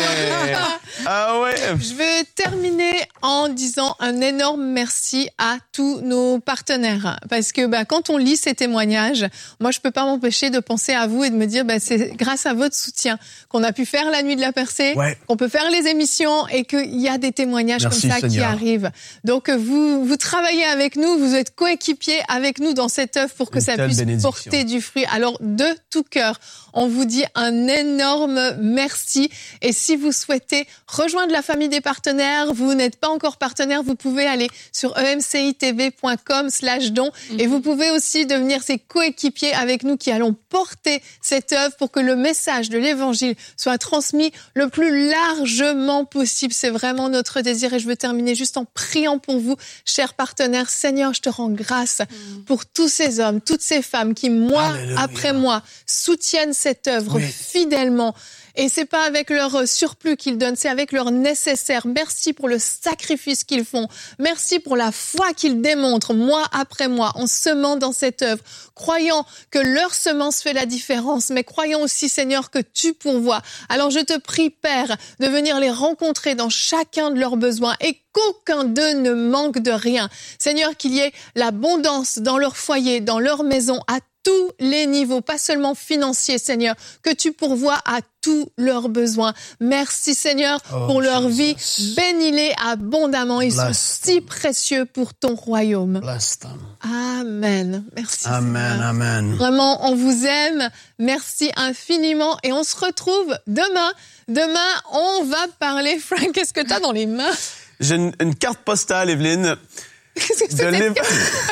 Ah ouais. Je veux terminer en disant un énorme merci à tous nos partenaires. Parce que bah, quand on lit ces témoignages, moi, je peux pas m'empêcher de penser à vous et de me dire bah, c'est grâce à votre soutien qu'on a pu faire la Nuit de la Percée, ouais. qu'on peut faire les émissions et qu'il y a des témoignages Merci, comme ça Seigneur. Qui arrivent. Donc, vous, vous travaillez avec nous, vous êtes coéquipiers avec nous dans cette œuvre pour que Une ça puisse porter du fruit. Alors, de tout cœur, on vous dit un énorme merci. Et si vous souhaitez rejoindre la famille des partenaires, vous n'êtes pas encore partenaire, vous pouvez aller sur e m c i t v point com slash don mm-hmm. et vous pouvez aussi devenir ces coéquipiers avec nous qui allons porter cette œuvre pour que le message de l'Évangile soit transmis le plus largement possible. C'est vraiment notre désir et je veux terminer juste en priant pour vous, chers partenaires. Seigneur, je te rends grâce mm. pour tous ces hommes, toutes ces femmes qui, mois Alléluia. Après mois, soutiennent cette œuvre oui. fidèlement. Et c'est pas avec leur surplus qu'ils donnent, c'est avec leur nécessaire. Merci pour le sacrifice qu'ils font. Merci pour la foi qu'ils démontrent mois après mois en semant dans cette œuvre, croyant que leur semence fait la différence, mais croyant aussi, Seigneur, que tu pourvois. Alors je te prie, Père, de venir les rencontrer dans chacun de leurs besoins et qu'aucun d'eux ne manque de rien. Seigneur, qu'il y ait l'abondance dans leur foyer, dans leur maison, à tous les niveaux, pas seulement financiers, Seigneur, que tu pourvois à tous leurs besoins. Merci, Seigneur, oh, pour leur Jesus. Vie. Bénis-les abondamment. Ils Bless sont them. Si précieux pour ton royaume. Bless them. Amen. Merci, Amen, Seigneur. Amen. Vraiment, on vous aime. Merci infiniment. Et on se retrouve demain. Demain, on va parler. Frank, qu'est-ce que tu as dans les mains? J'ai une, une carte postale, Evelyne. Qu'est-ce que c'est de l'év...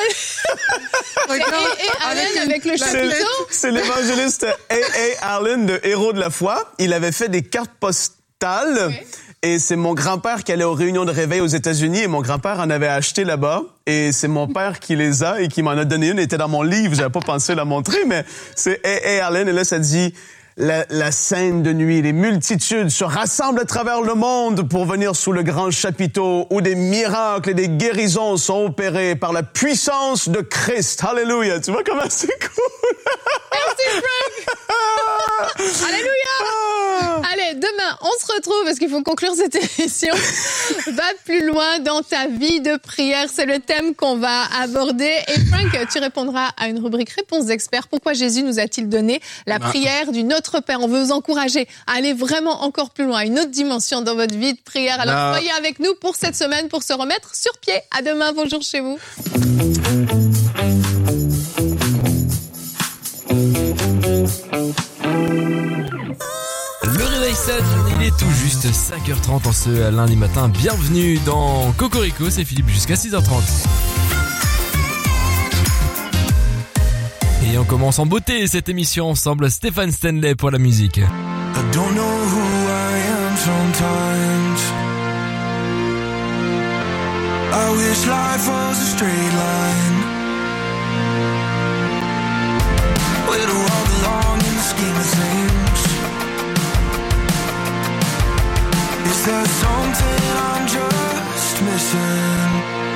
et, et Allen avec le chapiteau. C'est l'évangéliste A A Allen de Héros de la foi. Il avait fait des cartes postales. Okay. Et c'est mon grand-père qui allait aux réunions de réveil aux États-Unis et mon grand-père en avait acheté là-bas. Et c'est mon père qui les a et qui m'en a donné une. Elle était dans mon livre. J'avais pas pensé la montrer, mais c'est A A Allen. Et là, ça dit... la, la scène de nuit. Les multitudes se rassemblent à travers le monde pour venir sous le grand chapiteau où des miracles et des guérisons sont opérés par la puissance de Christ. Alléluia. Tu vois comment c'est cool? Merci, Frank! Alléluia! Allez, demain, on se retrouve parce qu'il faut conclure cette émission. Va plus loin dans ta vie de prière. C'est le thème qu'on va aborder. Et Frank, tu répondras à une rubrique Réponse d'experts. Pourquoi Jésus nous a-t-il donné la prière du Notre Père? On veut vous encourager à aller vraiment encore plus loin, à une autre dimension dans votre vie de prière. Alors, non. Soyez avec nous pour cette semaine pour se remettre sur pied. À demain. Bonjour chez vous. Le réveil sonne, il est tout juste cinq heures trente en ce lundi matin. Bienvenue dans Cocorico, c'est Philippe jusqu'à six heures trente. Et on commence en beauté cette émission ensemble. Stéphane Stanley pour la musique. I don't know who I am sometimes. I wish life was a straight line. Where do I belong in the scheme of things? Is there something I'm just missing?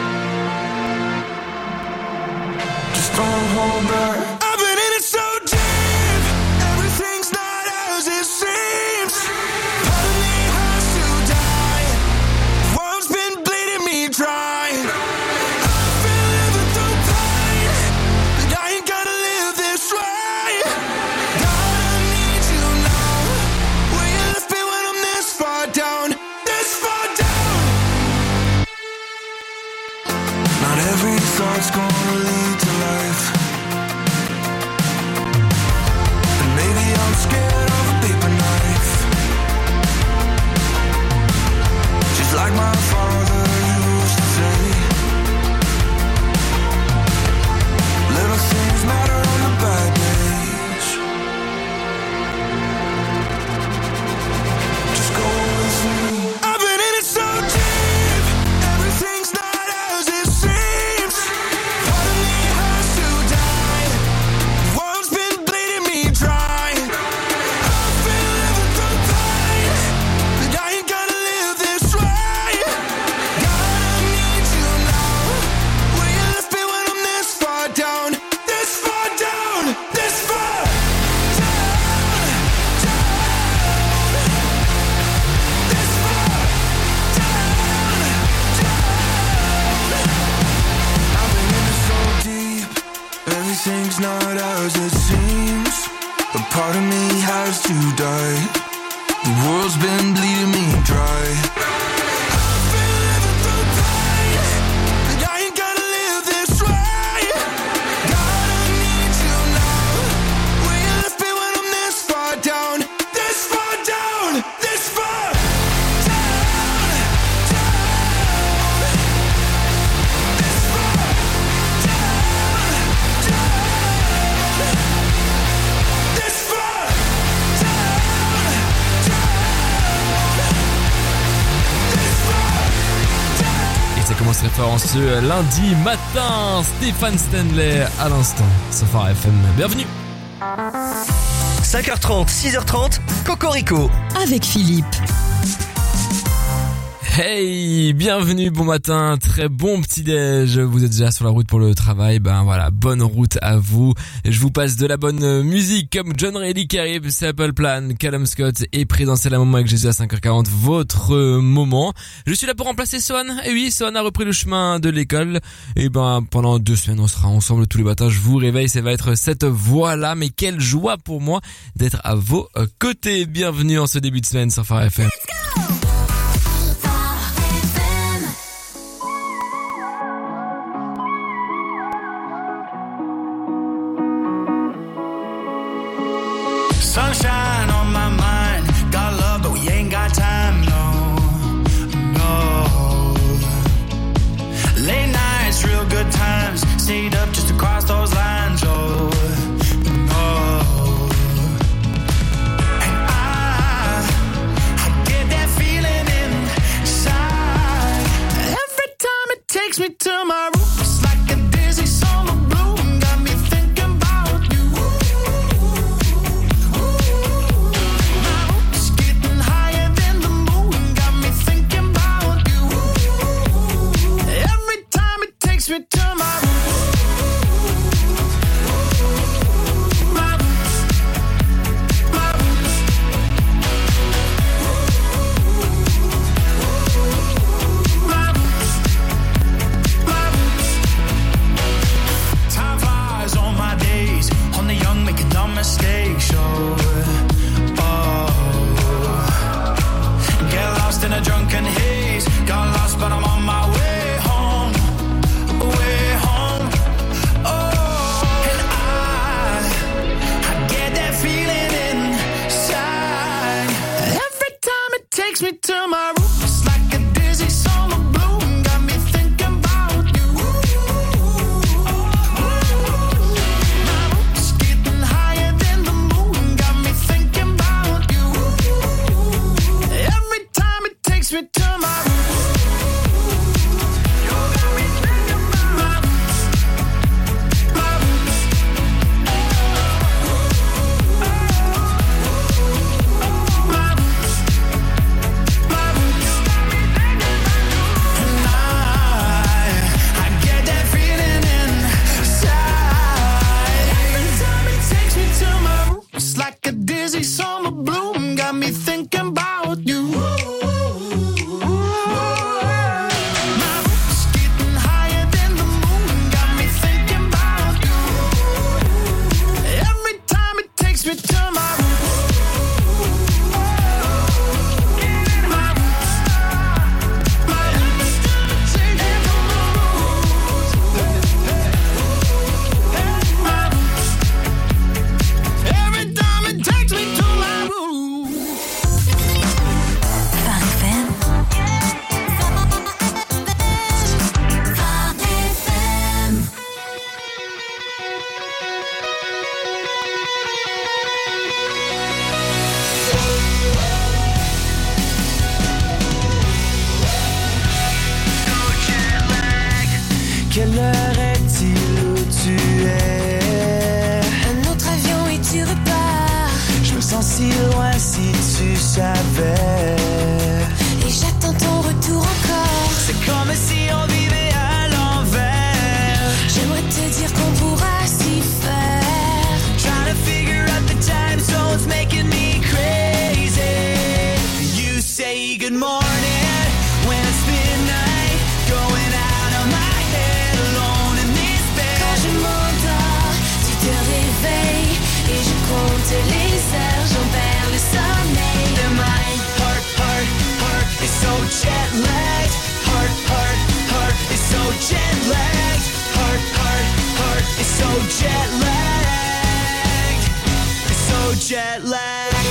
Just don't hold back. I've been in it so deep, everything's not as it seems. Part of me has to die, the world's been bleeding me dry. I've been living through pain, but I ain't gonna live this way. God, I need you now. Will you lift me when I'm this far down, this far down? Not every thought's gonna lead to life. And maybe I'm scared of a paper knife. Just like my father used to say, little things matter on the bad days. Just go with me. I've been in it so deep, everything's not as it seems. Part of me has to die, the world's been bleeding me dry. I've been living through pain, but I ain't gonna live this way. God, I need you now. Will you lift me when I'm this far down, this far down, this far down, down, this far down, down. I've been in it so deep, everything's not as it seems. A part of me has to die, the world's been bleeding me dry. I've been living through pain, but I ain't gonna live this way. God, I need you now. Will you lift me when I'm this far down, this far down, this far down, down, this far down, down, this far down, down. Et ça commence très fort en ce lundi matin. Stéphane Stanley à l'instant sur Phare F M. Bienvenue. cinq heures trente, six heures trente, Cocorico. Avec Philippe. Hey, bienvenue, bon matin, très bon petit-déj. Vous êtes déjà sur la route pour le travail, ben voilà, bonne route à vous. Je vous passe de la bonne musique comme John Reilly qui arrive, Simple Plan, Callum Scott et Présentiel à un moment avec Jésus à cinq heures quarante, votre moment. Je suis là pour remplacer Swan. Et oui, Swan a repris le chemin de l'école. Et ben pendant deux semaines, on sera ensemble tous les matins. Je vous réveille, ça va être cette voix-là. Mais quelle joie pour moi d'être à vos côtés. Bienvenue en ce début de semaine sur Phare F M. Sunshine on my mind, got love but we ain't got time, no, no. Late nights, real good times, stayed up just to cross those lines, oh, no. And I, I get that feeling inside, every time it takes me to my roots, like a dizzy summer bloom, got me thinking about you. me to my roots like a dizzy summer bloom. Got me thinking about you. My roots getting higher than the moon. Got me thinking about you. Every time it takes me to my roots. Like a dizzy summer bloom, got me thinking about you. My roots getting higher than the moon, got me thinking about you. Every time it takes me to my roots. My roots, my roots, take me to my roots. My roots, every time it takes me to my roots. Phare F M. Phare F M. Quelle heure est-il où tu es? Un autre avion et tu repars. Je me sens si loin si tu savais. Et j'attends ton retour encore. C'est comme si on vivait à l'envers. J'aimerais te dire qu'on pourra s'y faire. Trying to figure out the time zones making me crazy. You say good morning when it's midnight. Going out of my head alone in this bed. Quand je m'endors, tu te réveilles. Et je compte les heures, j'en perds le sommeil. The mind, heart, heart, heart is so jet lagged. Heart, heart, heart is so jet lagged. Heart, heart, heart is so jet lagged. It's so jet lagged.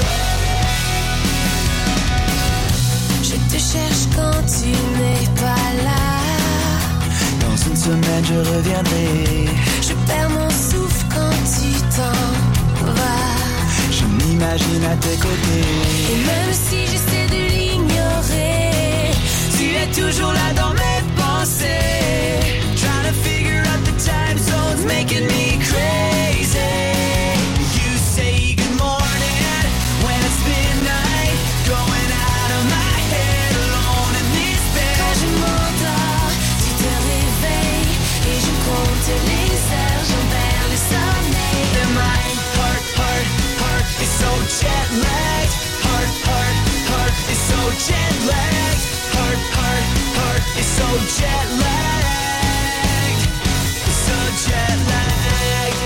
Je te cherche quand tu n'es pas là. Dans une semaine je reviendrai. Je perds mon souffle quand tu t'en vas. Je m'imagine à tes côtés. Et même si j'essaie de l'ignorer, Tu es toujours là dans mes pensées. Trying to figure out the time zones making me crazy. You say good morning when it's midnight. Going out of my head alone in this bed. quand je m'endors, tu te réveilles. Et je compte les heures, j'en perds le sommeil. The mind, heart, heart, heart is so jet lagged. Heart, heart, heart is so jet lagged. Heart, heart, heart is so jet lagged. It's so jet lagged.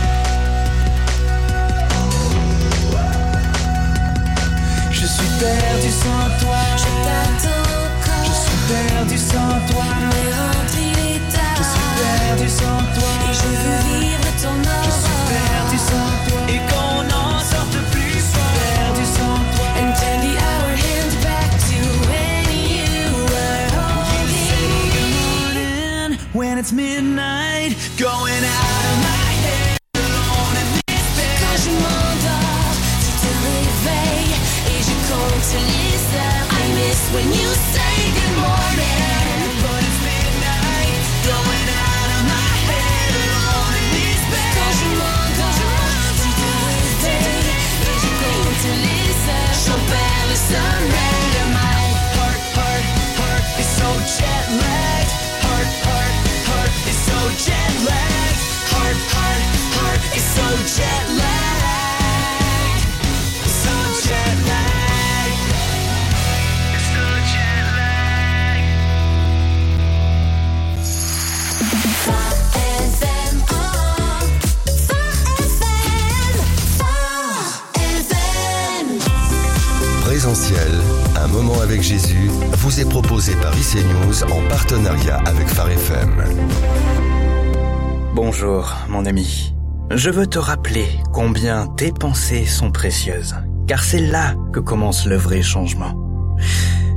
Je suis perdu sans toi. Je t'attends encore. Je suis perdu sans toi. Mais rentre, il est tard. Je suis perdu sans toi. Et je veux vivre ton Je suis perdu aurore. sans toi. Et qu'on n'en sorte plus fort. Perdu sans toi. And turn the hour hand back to when you were holding. When it's midnight, going out of my head alone in this bed. Quand je m'endors, tu te réveilles. Et je compte les heures. I miss when you say good morning. But it's midnight, going out of my head alone in this bed. Quand je m'endors, tu te réveilles. Et je compte les heures. J'en perds le sommeil. The mind, heart, heart, heart is so jet lagged. Heart, heart, heart is so jet lagged. Heart, heart, heart is so jet lagged. So jet lagged. So jet lagged. Phare F M, oh, Phare F M, Phare F M. Présentiel, un moment avec Jésus, vous est proposé par I C News en partenariat avec Phare F M. Bonjour, mon ami. Je veux te rappeler combien tes pensées sont précieuses, car c'est là que commence le vrai changement.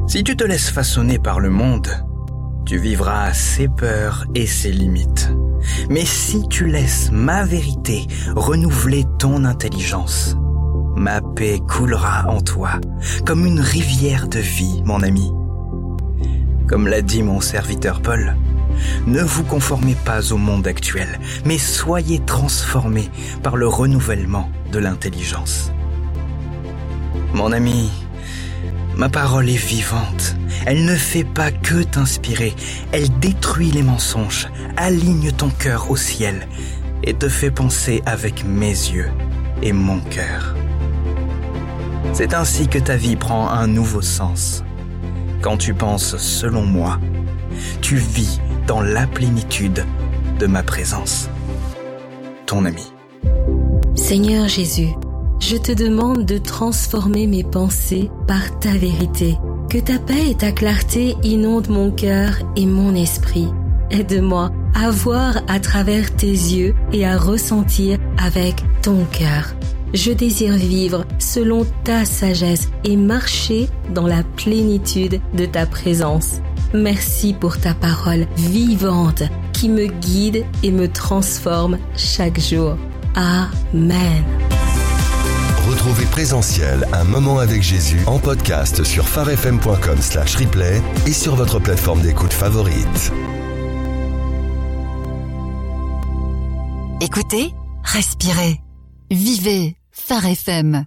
Si tu te laisses façonner par le monde, tu vivras ses peurs et ses limites. Mais si tu laisses ma vérité renouveler ton intelligence, ma paix coulera en toi comme une rivière de vie, mon ami. Comme l'a dit mon serviteur Paul, ne vous conformez pas au monde actuel, mais soyez transformés par le renouvellement de l'intelligence. Mon ami, ma parole est vivante. Elle ne fait pas que t'inspirer. Elle détruit les mensonges, aligne ton cœur au ciel et te fait penser avec mes yeux et mon cœur. C'est ainsi que ta vie prend un nouveau sens. Quand tu penses selon moi, tu vis dans la plénitude de ma présence. Ton ami. Seigneur Jésus, je te demande de transformer mes pensées par ta vérité. Que ta paix et ta clarté inondent mon cœur et mon esprit. Aide-moi à voir à travers tes yeux et à ressentir avec ton cœur. Je désire vivre selon ta sagesse et marcher dans la plénitude de ta présence. Merci pour ta parole vivante qui me guide et me transforme chaque jour. Amen. Retrouvez Présentiel, un moment avec Jésus en podcast sur farfm.com slash replay et sur votre plateforme d'écoute favorite. Écoutez, respirez, vivez Phare F M.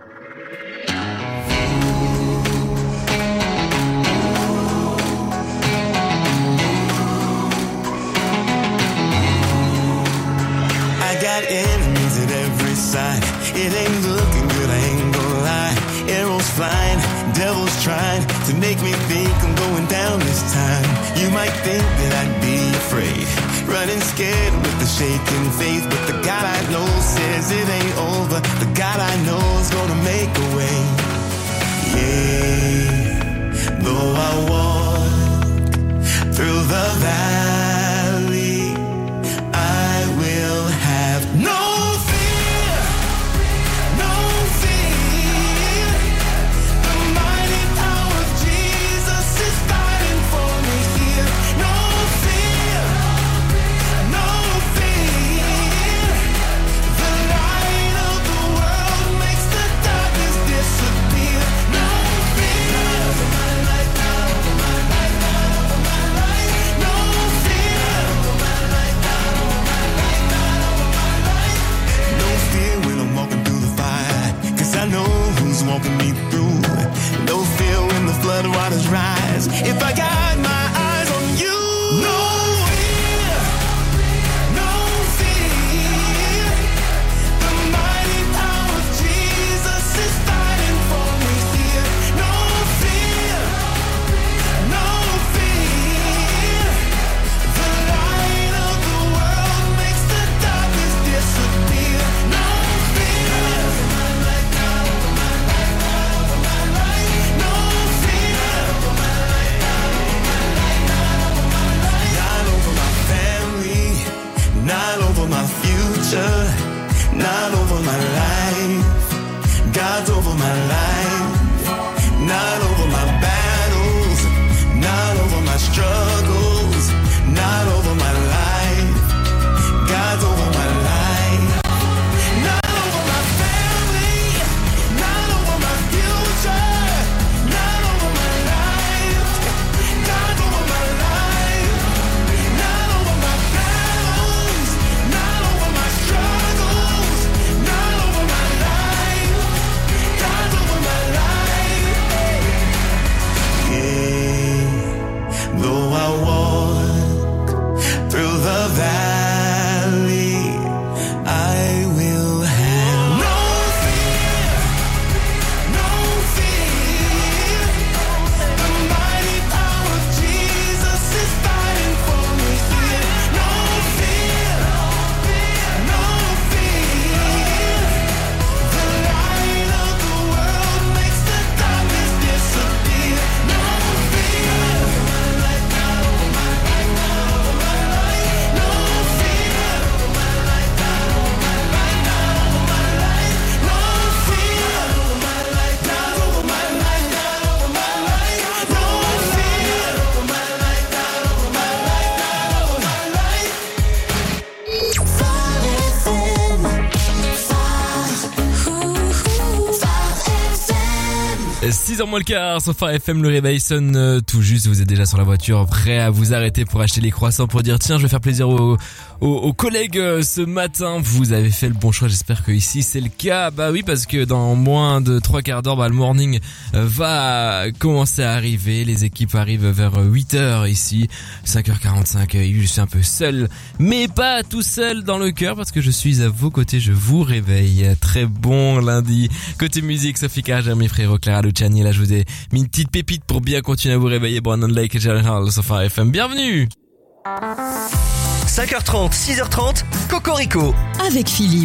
Enemies at every side. It ain't looking good, I ain't gonna lie. Arrows flying, devils trying to make me think I'm going down this time. You might think that I'd be afraid, running scared with the shaking faith, but the God I know says it ain't over. The God I know is gonna make a way. Yeah, though I walk through the valley, I will have no fear, no fear. The mighty power of Jesus is fighting for me here. No fear, no fear. The light of the world makes the darkness disappear. No fear. My life now, my life now, my life. No fear. My life now, my life now, my life. No fear when I'm walking through the fire, 'cause I know who's walking me through. No fear when the flood waters rise, if I got my eyes on you. No fear, no fear. The mighty power of Jesus is fighting for me here. No fear, no fear. The light of the world makes the darkness disappear. No fear. My life now, my life now, my life. No fear. My life now, my life. six heures moins le quart, sur Phare F M, le réveil sonne euh, tout juste, vous êtes déjà sur la voiture, prêt à vous arrêter pour acheter les croissants, pour dire tiens je vais faire plaisir aux, aux, aux collègues euh, ce matin, vous avez fait le bon choix, j'espère que ici c'est le cas. Bah oui, parce que dans moins de trois quarts d'heure, bah, le morning euh, va commencer à arriver, les équipes arrivent vers huit heures ici, cinq heures quarante-cinq, euh, je suis un peu seul, mais pas tout seul dans le cœur parce que je suis à vos côtés, je vous réveille. Très bon lundi. Côté musique, Sophie Carr, Jeremy Frérot, Clara Luciani. Là, je vous ai mis une petite pépite pour bien continuer à vous réveiller. Brandon Lake et Jerry Hall sur Phare F M. Bienvenue. cinq heures trente, six heures trente, Cocorico. Avec Philippe.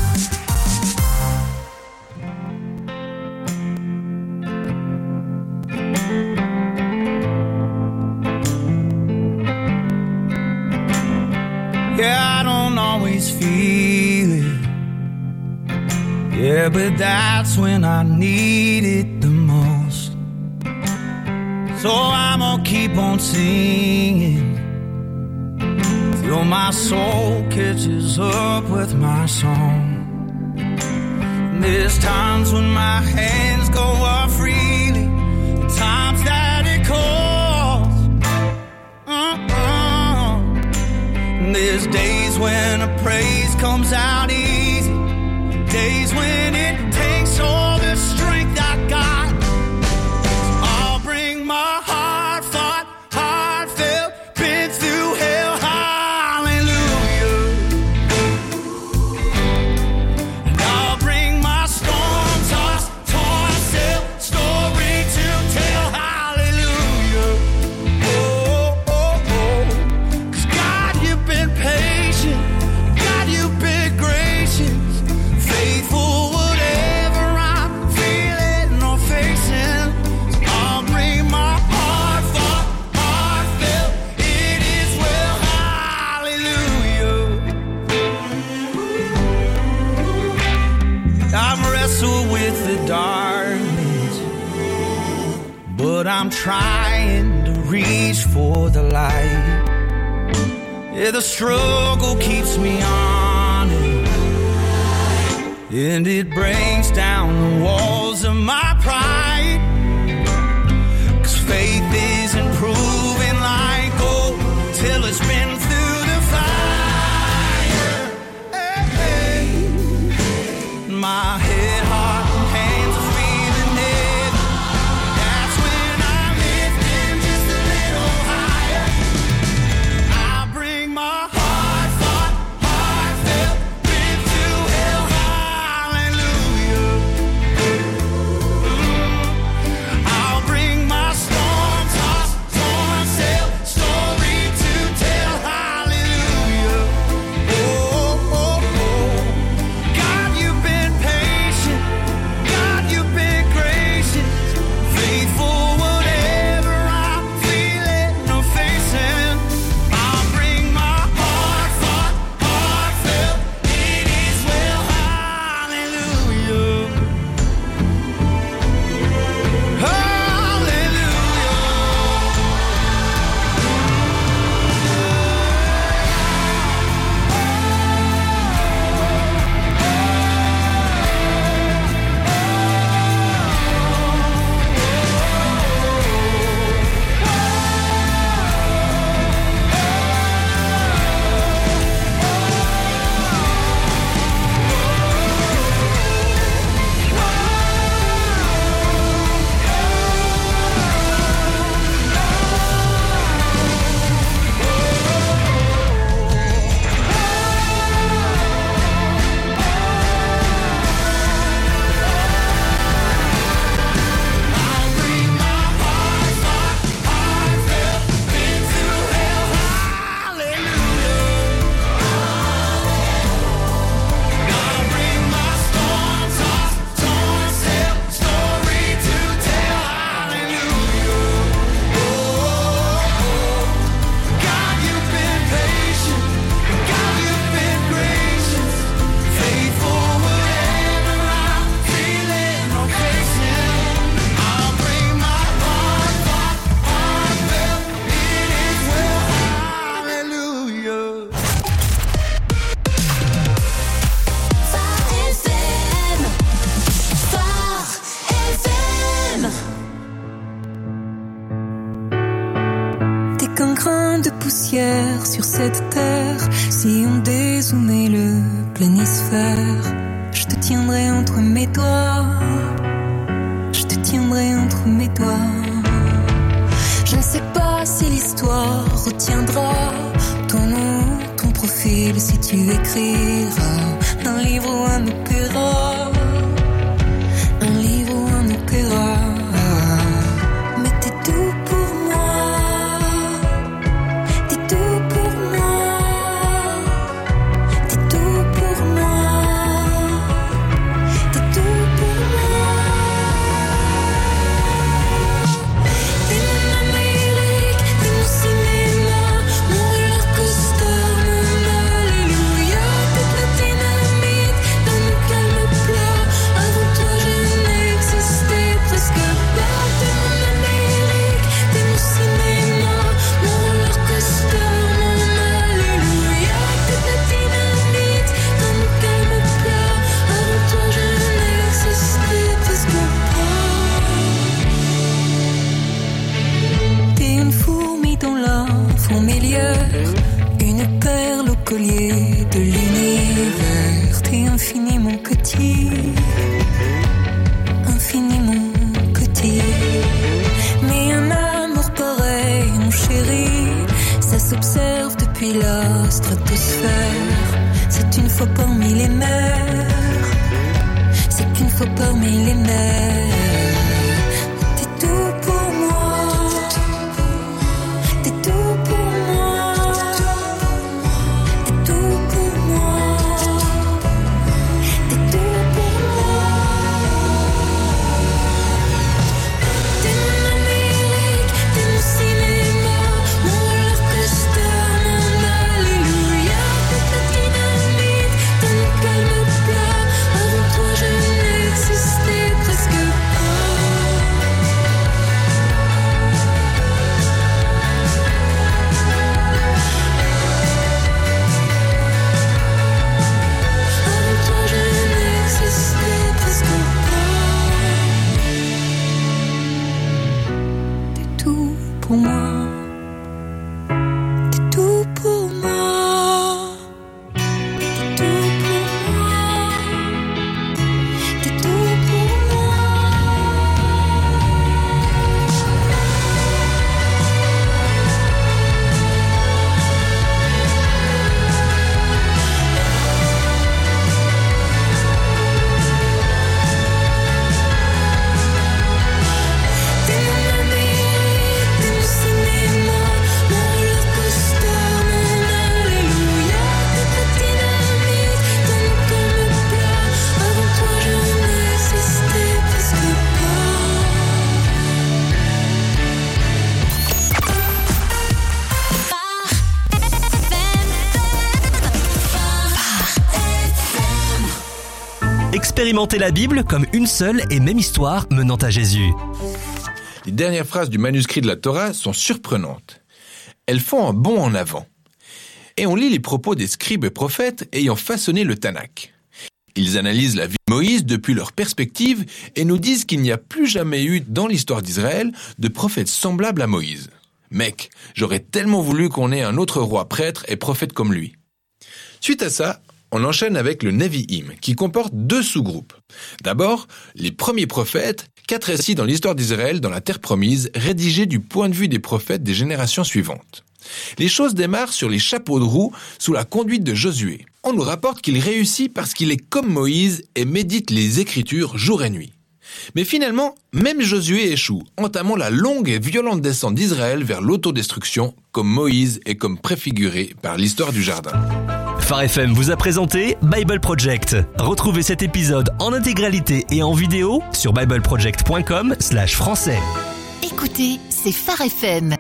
Yeah, I don't always feel it. Yeah, but that's when I need it the most. So I'm gonna keep on singing till my soul catches up with my song. And there's times when my hands go up freely, times that it calls. Uh-uh. And there's days when a praise comes out easy, days when it takes all the strength I got. I'll bring my heart fought, heartfelt, been through hell, hallelujah. And I'll bring my storm tossed, torn silk story to tell, hallelujah. Oh, oh, oh. 'Cause God, you've been patient, God, you've been gracious, faithful whatever I'm feeling or facing. So I'll bring my heart fought, heartfelt, it is well, hallelujah. I've wrestled with the darkness, but I'm trying to reach for the light. Yeah, the struggle keeps me honest, and it breaks down the walls of my pride. 'Cause faith isn't proven like gold till it's been through the fire. Hey, hey. My head, heart, and hands are feeling heavy. That's when I lift him just a little higher. I bring my heart fought, heartfelt, been through hell, hallelujah. I'll bring my storm tossed, torn sail story to tell, hallelujah. Oh, oh, oh. God, you've been patient, poussière sur cette terre. Si on dézoomait le planisphère, je te tiendrai entre mes doigts. Je te tiendrai entre mes doigts. Je ne sais pas si l'histoire retiendra ton nom, ton profil, si tu écriras un livre ou un opéra. Un livre ou un opéra. Mais t'es tout pour moi. T'es tout pour moi. T'es tout pour moi. T'es tout pour moi. T'es mon Amérique, t'es mon cinéma, mon roller coaster, mon alléluia. T'es la dynamite dans mon calme plat. Avant toi je n'existais presque pas. T'es mon Amérique, t'es mon cinéma, mon roller coaster, mon alléluia. T'es la dynamite dans mon calme plat. Avant toi je n'existais presque pas. T'es une fourmi dans la fourmilière, une perle au collier de l'univers. T'es infiniment petit, infiniment petit. Mais un amour pareil, mon chéri, ça s'observe depuis la stratosphère. C'est une fois parmi les mers, c'est une fois parmi les mers. T'es tout pour moi. T'es tout pour moi. T'es tout pour moi. T'es tout pour moi. T'es mon Amérique, t'es mon cinéma, mon roller coaster, mon alléluia. T'es la dynamite dans mon calme plat. Avant toi je n'existais presque pas. Avant toi je n'existais presque pas. T'es tout pour moi. T'es tout pour moi. T'es tout pour moi. T'es tout pour moi. T'es mon Amérique, t'es mon cinéma, mon roller coaster, mon alléluia. T'es la dynamite dans mon calme plat. Avant toi je n'existais presque pas. Expérimentez la Bible comme une seule et même histoire menant à Jésus. Les dernières phrases du manuscrit de la Torah sont surprenantes. Elles font un bond en avant. Et on lit les propos des scribes et prophètes ayant façonné le Tanakh. Ils analysent la vie de Moïse depuis leur perspective et nous disent qu'il n'y a plus jamais eu dans l'histoire d'Israël de prophète semblable à Moïse. Mec, j'aurais tellement voulu qu'on ait un autre roi prêtre et prophète comme lui. Suite à ça, on enchaîne avec le Nevi'im, qui comporte deux sous-groupes. D'abord, les premiers prophètes, quatre récits dans l'histoire d'Israël dans la terre promise, rédigés du point de vue des prophètes des générations suivantes. Les choses démarrent sur les chapeaux de roue sous la conduite de Josué. On nous rapporte qu'il réussit parce qu'il est comme Moïse et médite les Écritures jour et nuit. Mais finalement, même Josué échoue, entamant la longue et violente descente d'Israël vers l'autodestruction, comme Moïse et comme préfiguré par l'histoire du jardin. Phare F M vous a présenté Bible Project. Retrouvez cet épisode en intégralité et en vidéo sur bibleproject point com slash français. Écoutez, c'est Phare F M.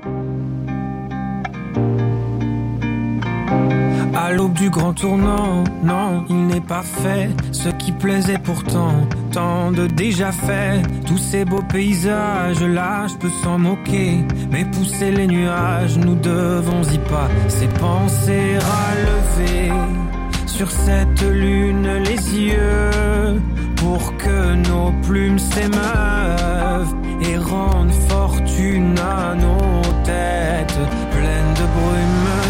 À l'aube du grand tournant, non, il n'est pas fait ce qui plaisait pourtant, tant de déjà fait. Tous ces beaux paysages, là, je peux s'en moquer, mais pousser les nuages, nous devons y pas. Ces pensées relever sur cette lune les yeux, pour que nos plumes s'émeuvent et rendent fortune à nos têtes pleines de brume.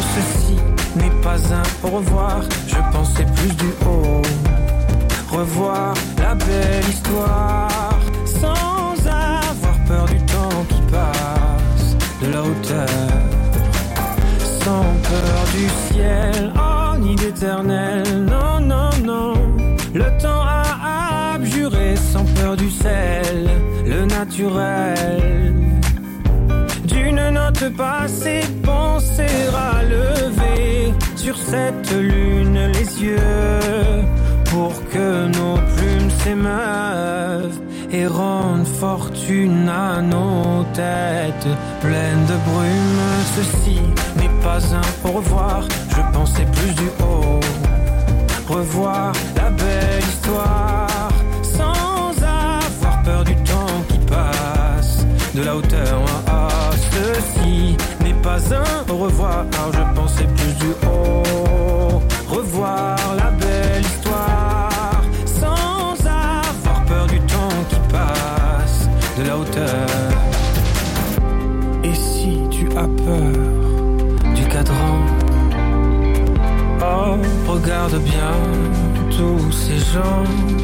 n'est pas un au revoir, je pensais plus du haut. Revoir la belle histoire, sans avoir peur du temps qui passe, de la hauteur, sans peur du ciel, oh ni d'éternel, non, non, non. Le temps a abjuré sans peur du sel, le naturel. D'une note passée, penser à lever sur cette lune les yeux, pour que nos plumes s'émeuvent et rendent fortune à nos têtes pleines de brume. Ceci n'est pas un au revoir, je pensais plus du haut. Revoir la belle histoire, sans avoir peur du temps qui passe, de la hauteur. Ah, ceci n'est pas un au revoir, je pensais plus du haut. Revoir la belle histoire, sans avoir peur du temps qui passe, de la hauteur. Et si tu as peur du cadran, oh, regarde bien tous ces gens.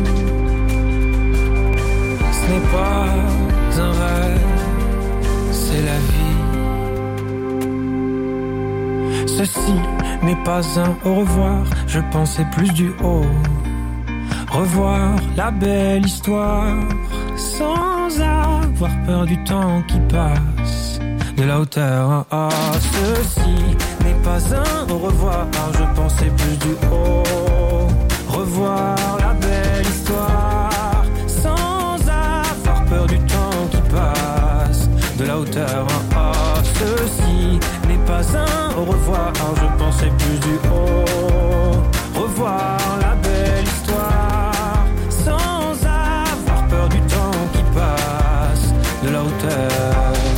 Ce n'est pas un rêve, c'est la vie. Ceci n'est pas un au revoir, je pensais plus du haut. Revoir la belle histoire, sans avoir peur du temps qui passe, de la hauteur. Ah, ceci n'est pas un au revoir, je pensais plus du haut. Revoir la belle histoire, sans avoir peur du temps qui passe, de la hauteur. Ah, ceci n'est pas un au revoir, je pensais plus du haut. Revoir la belle histoire, sans avoir peur du temps qui passe, de la hauteur.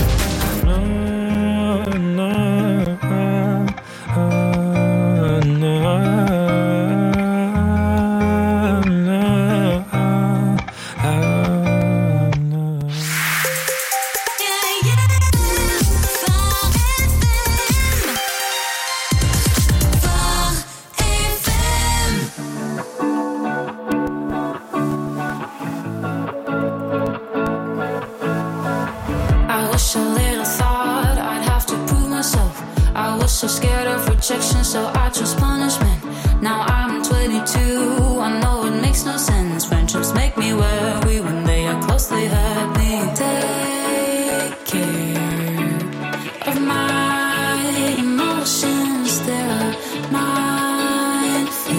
So scared of rejection, so I chose punishment. Now I'm twenty-two, I know it makes no sense. Friendships make me worry when they are close, they hurt me. Take care of my emotions, they're a minefield.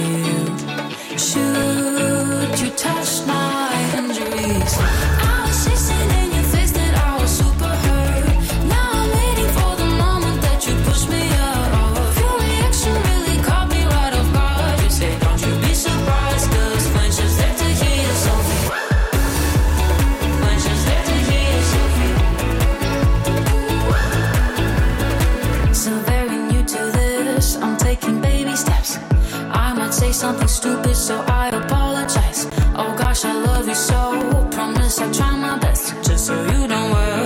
Should you touch my injuries? I was chasing in your face that I was super hurt. Now I'm waiting for the moment that you push me up. Your reaction really caught me right off guard. You say, don't you be surprised, cause friendships there to hear you so feel. Friendships there to hear you so feel. So very new to this, I'm taking baby steps. I might say something stupid, so I apologize. Oh gosh, I love you so. Promise I'll try my best, just so you don't worry.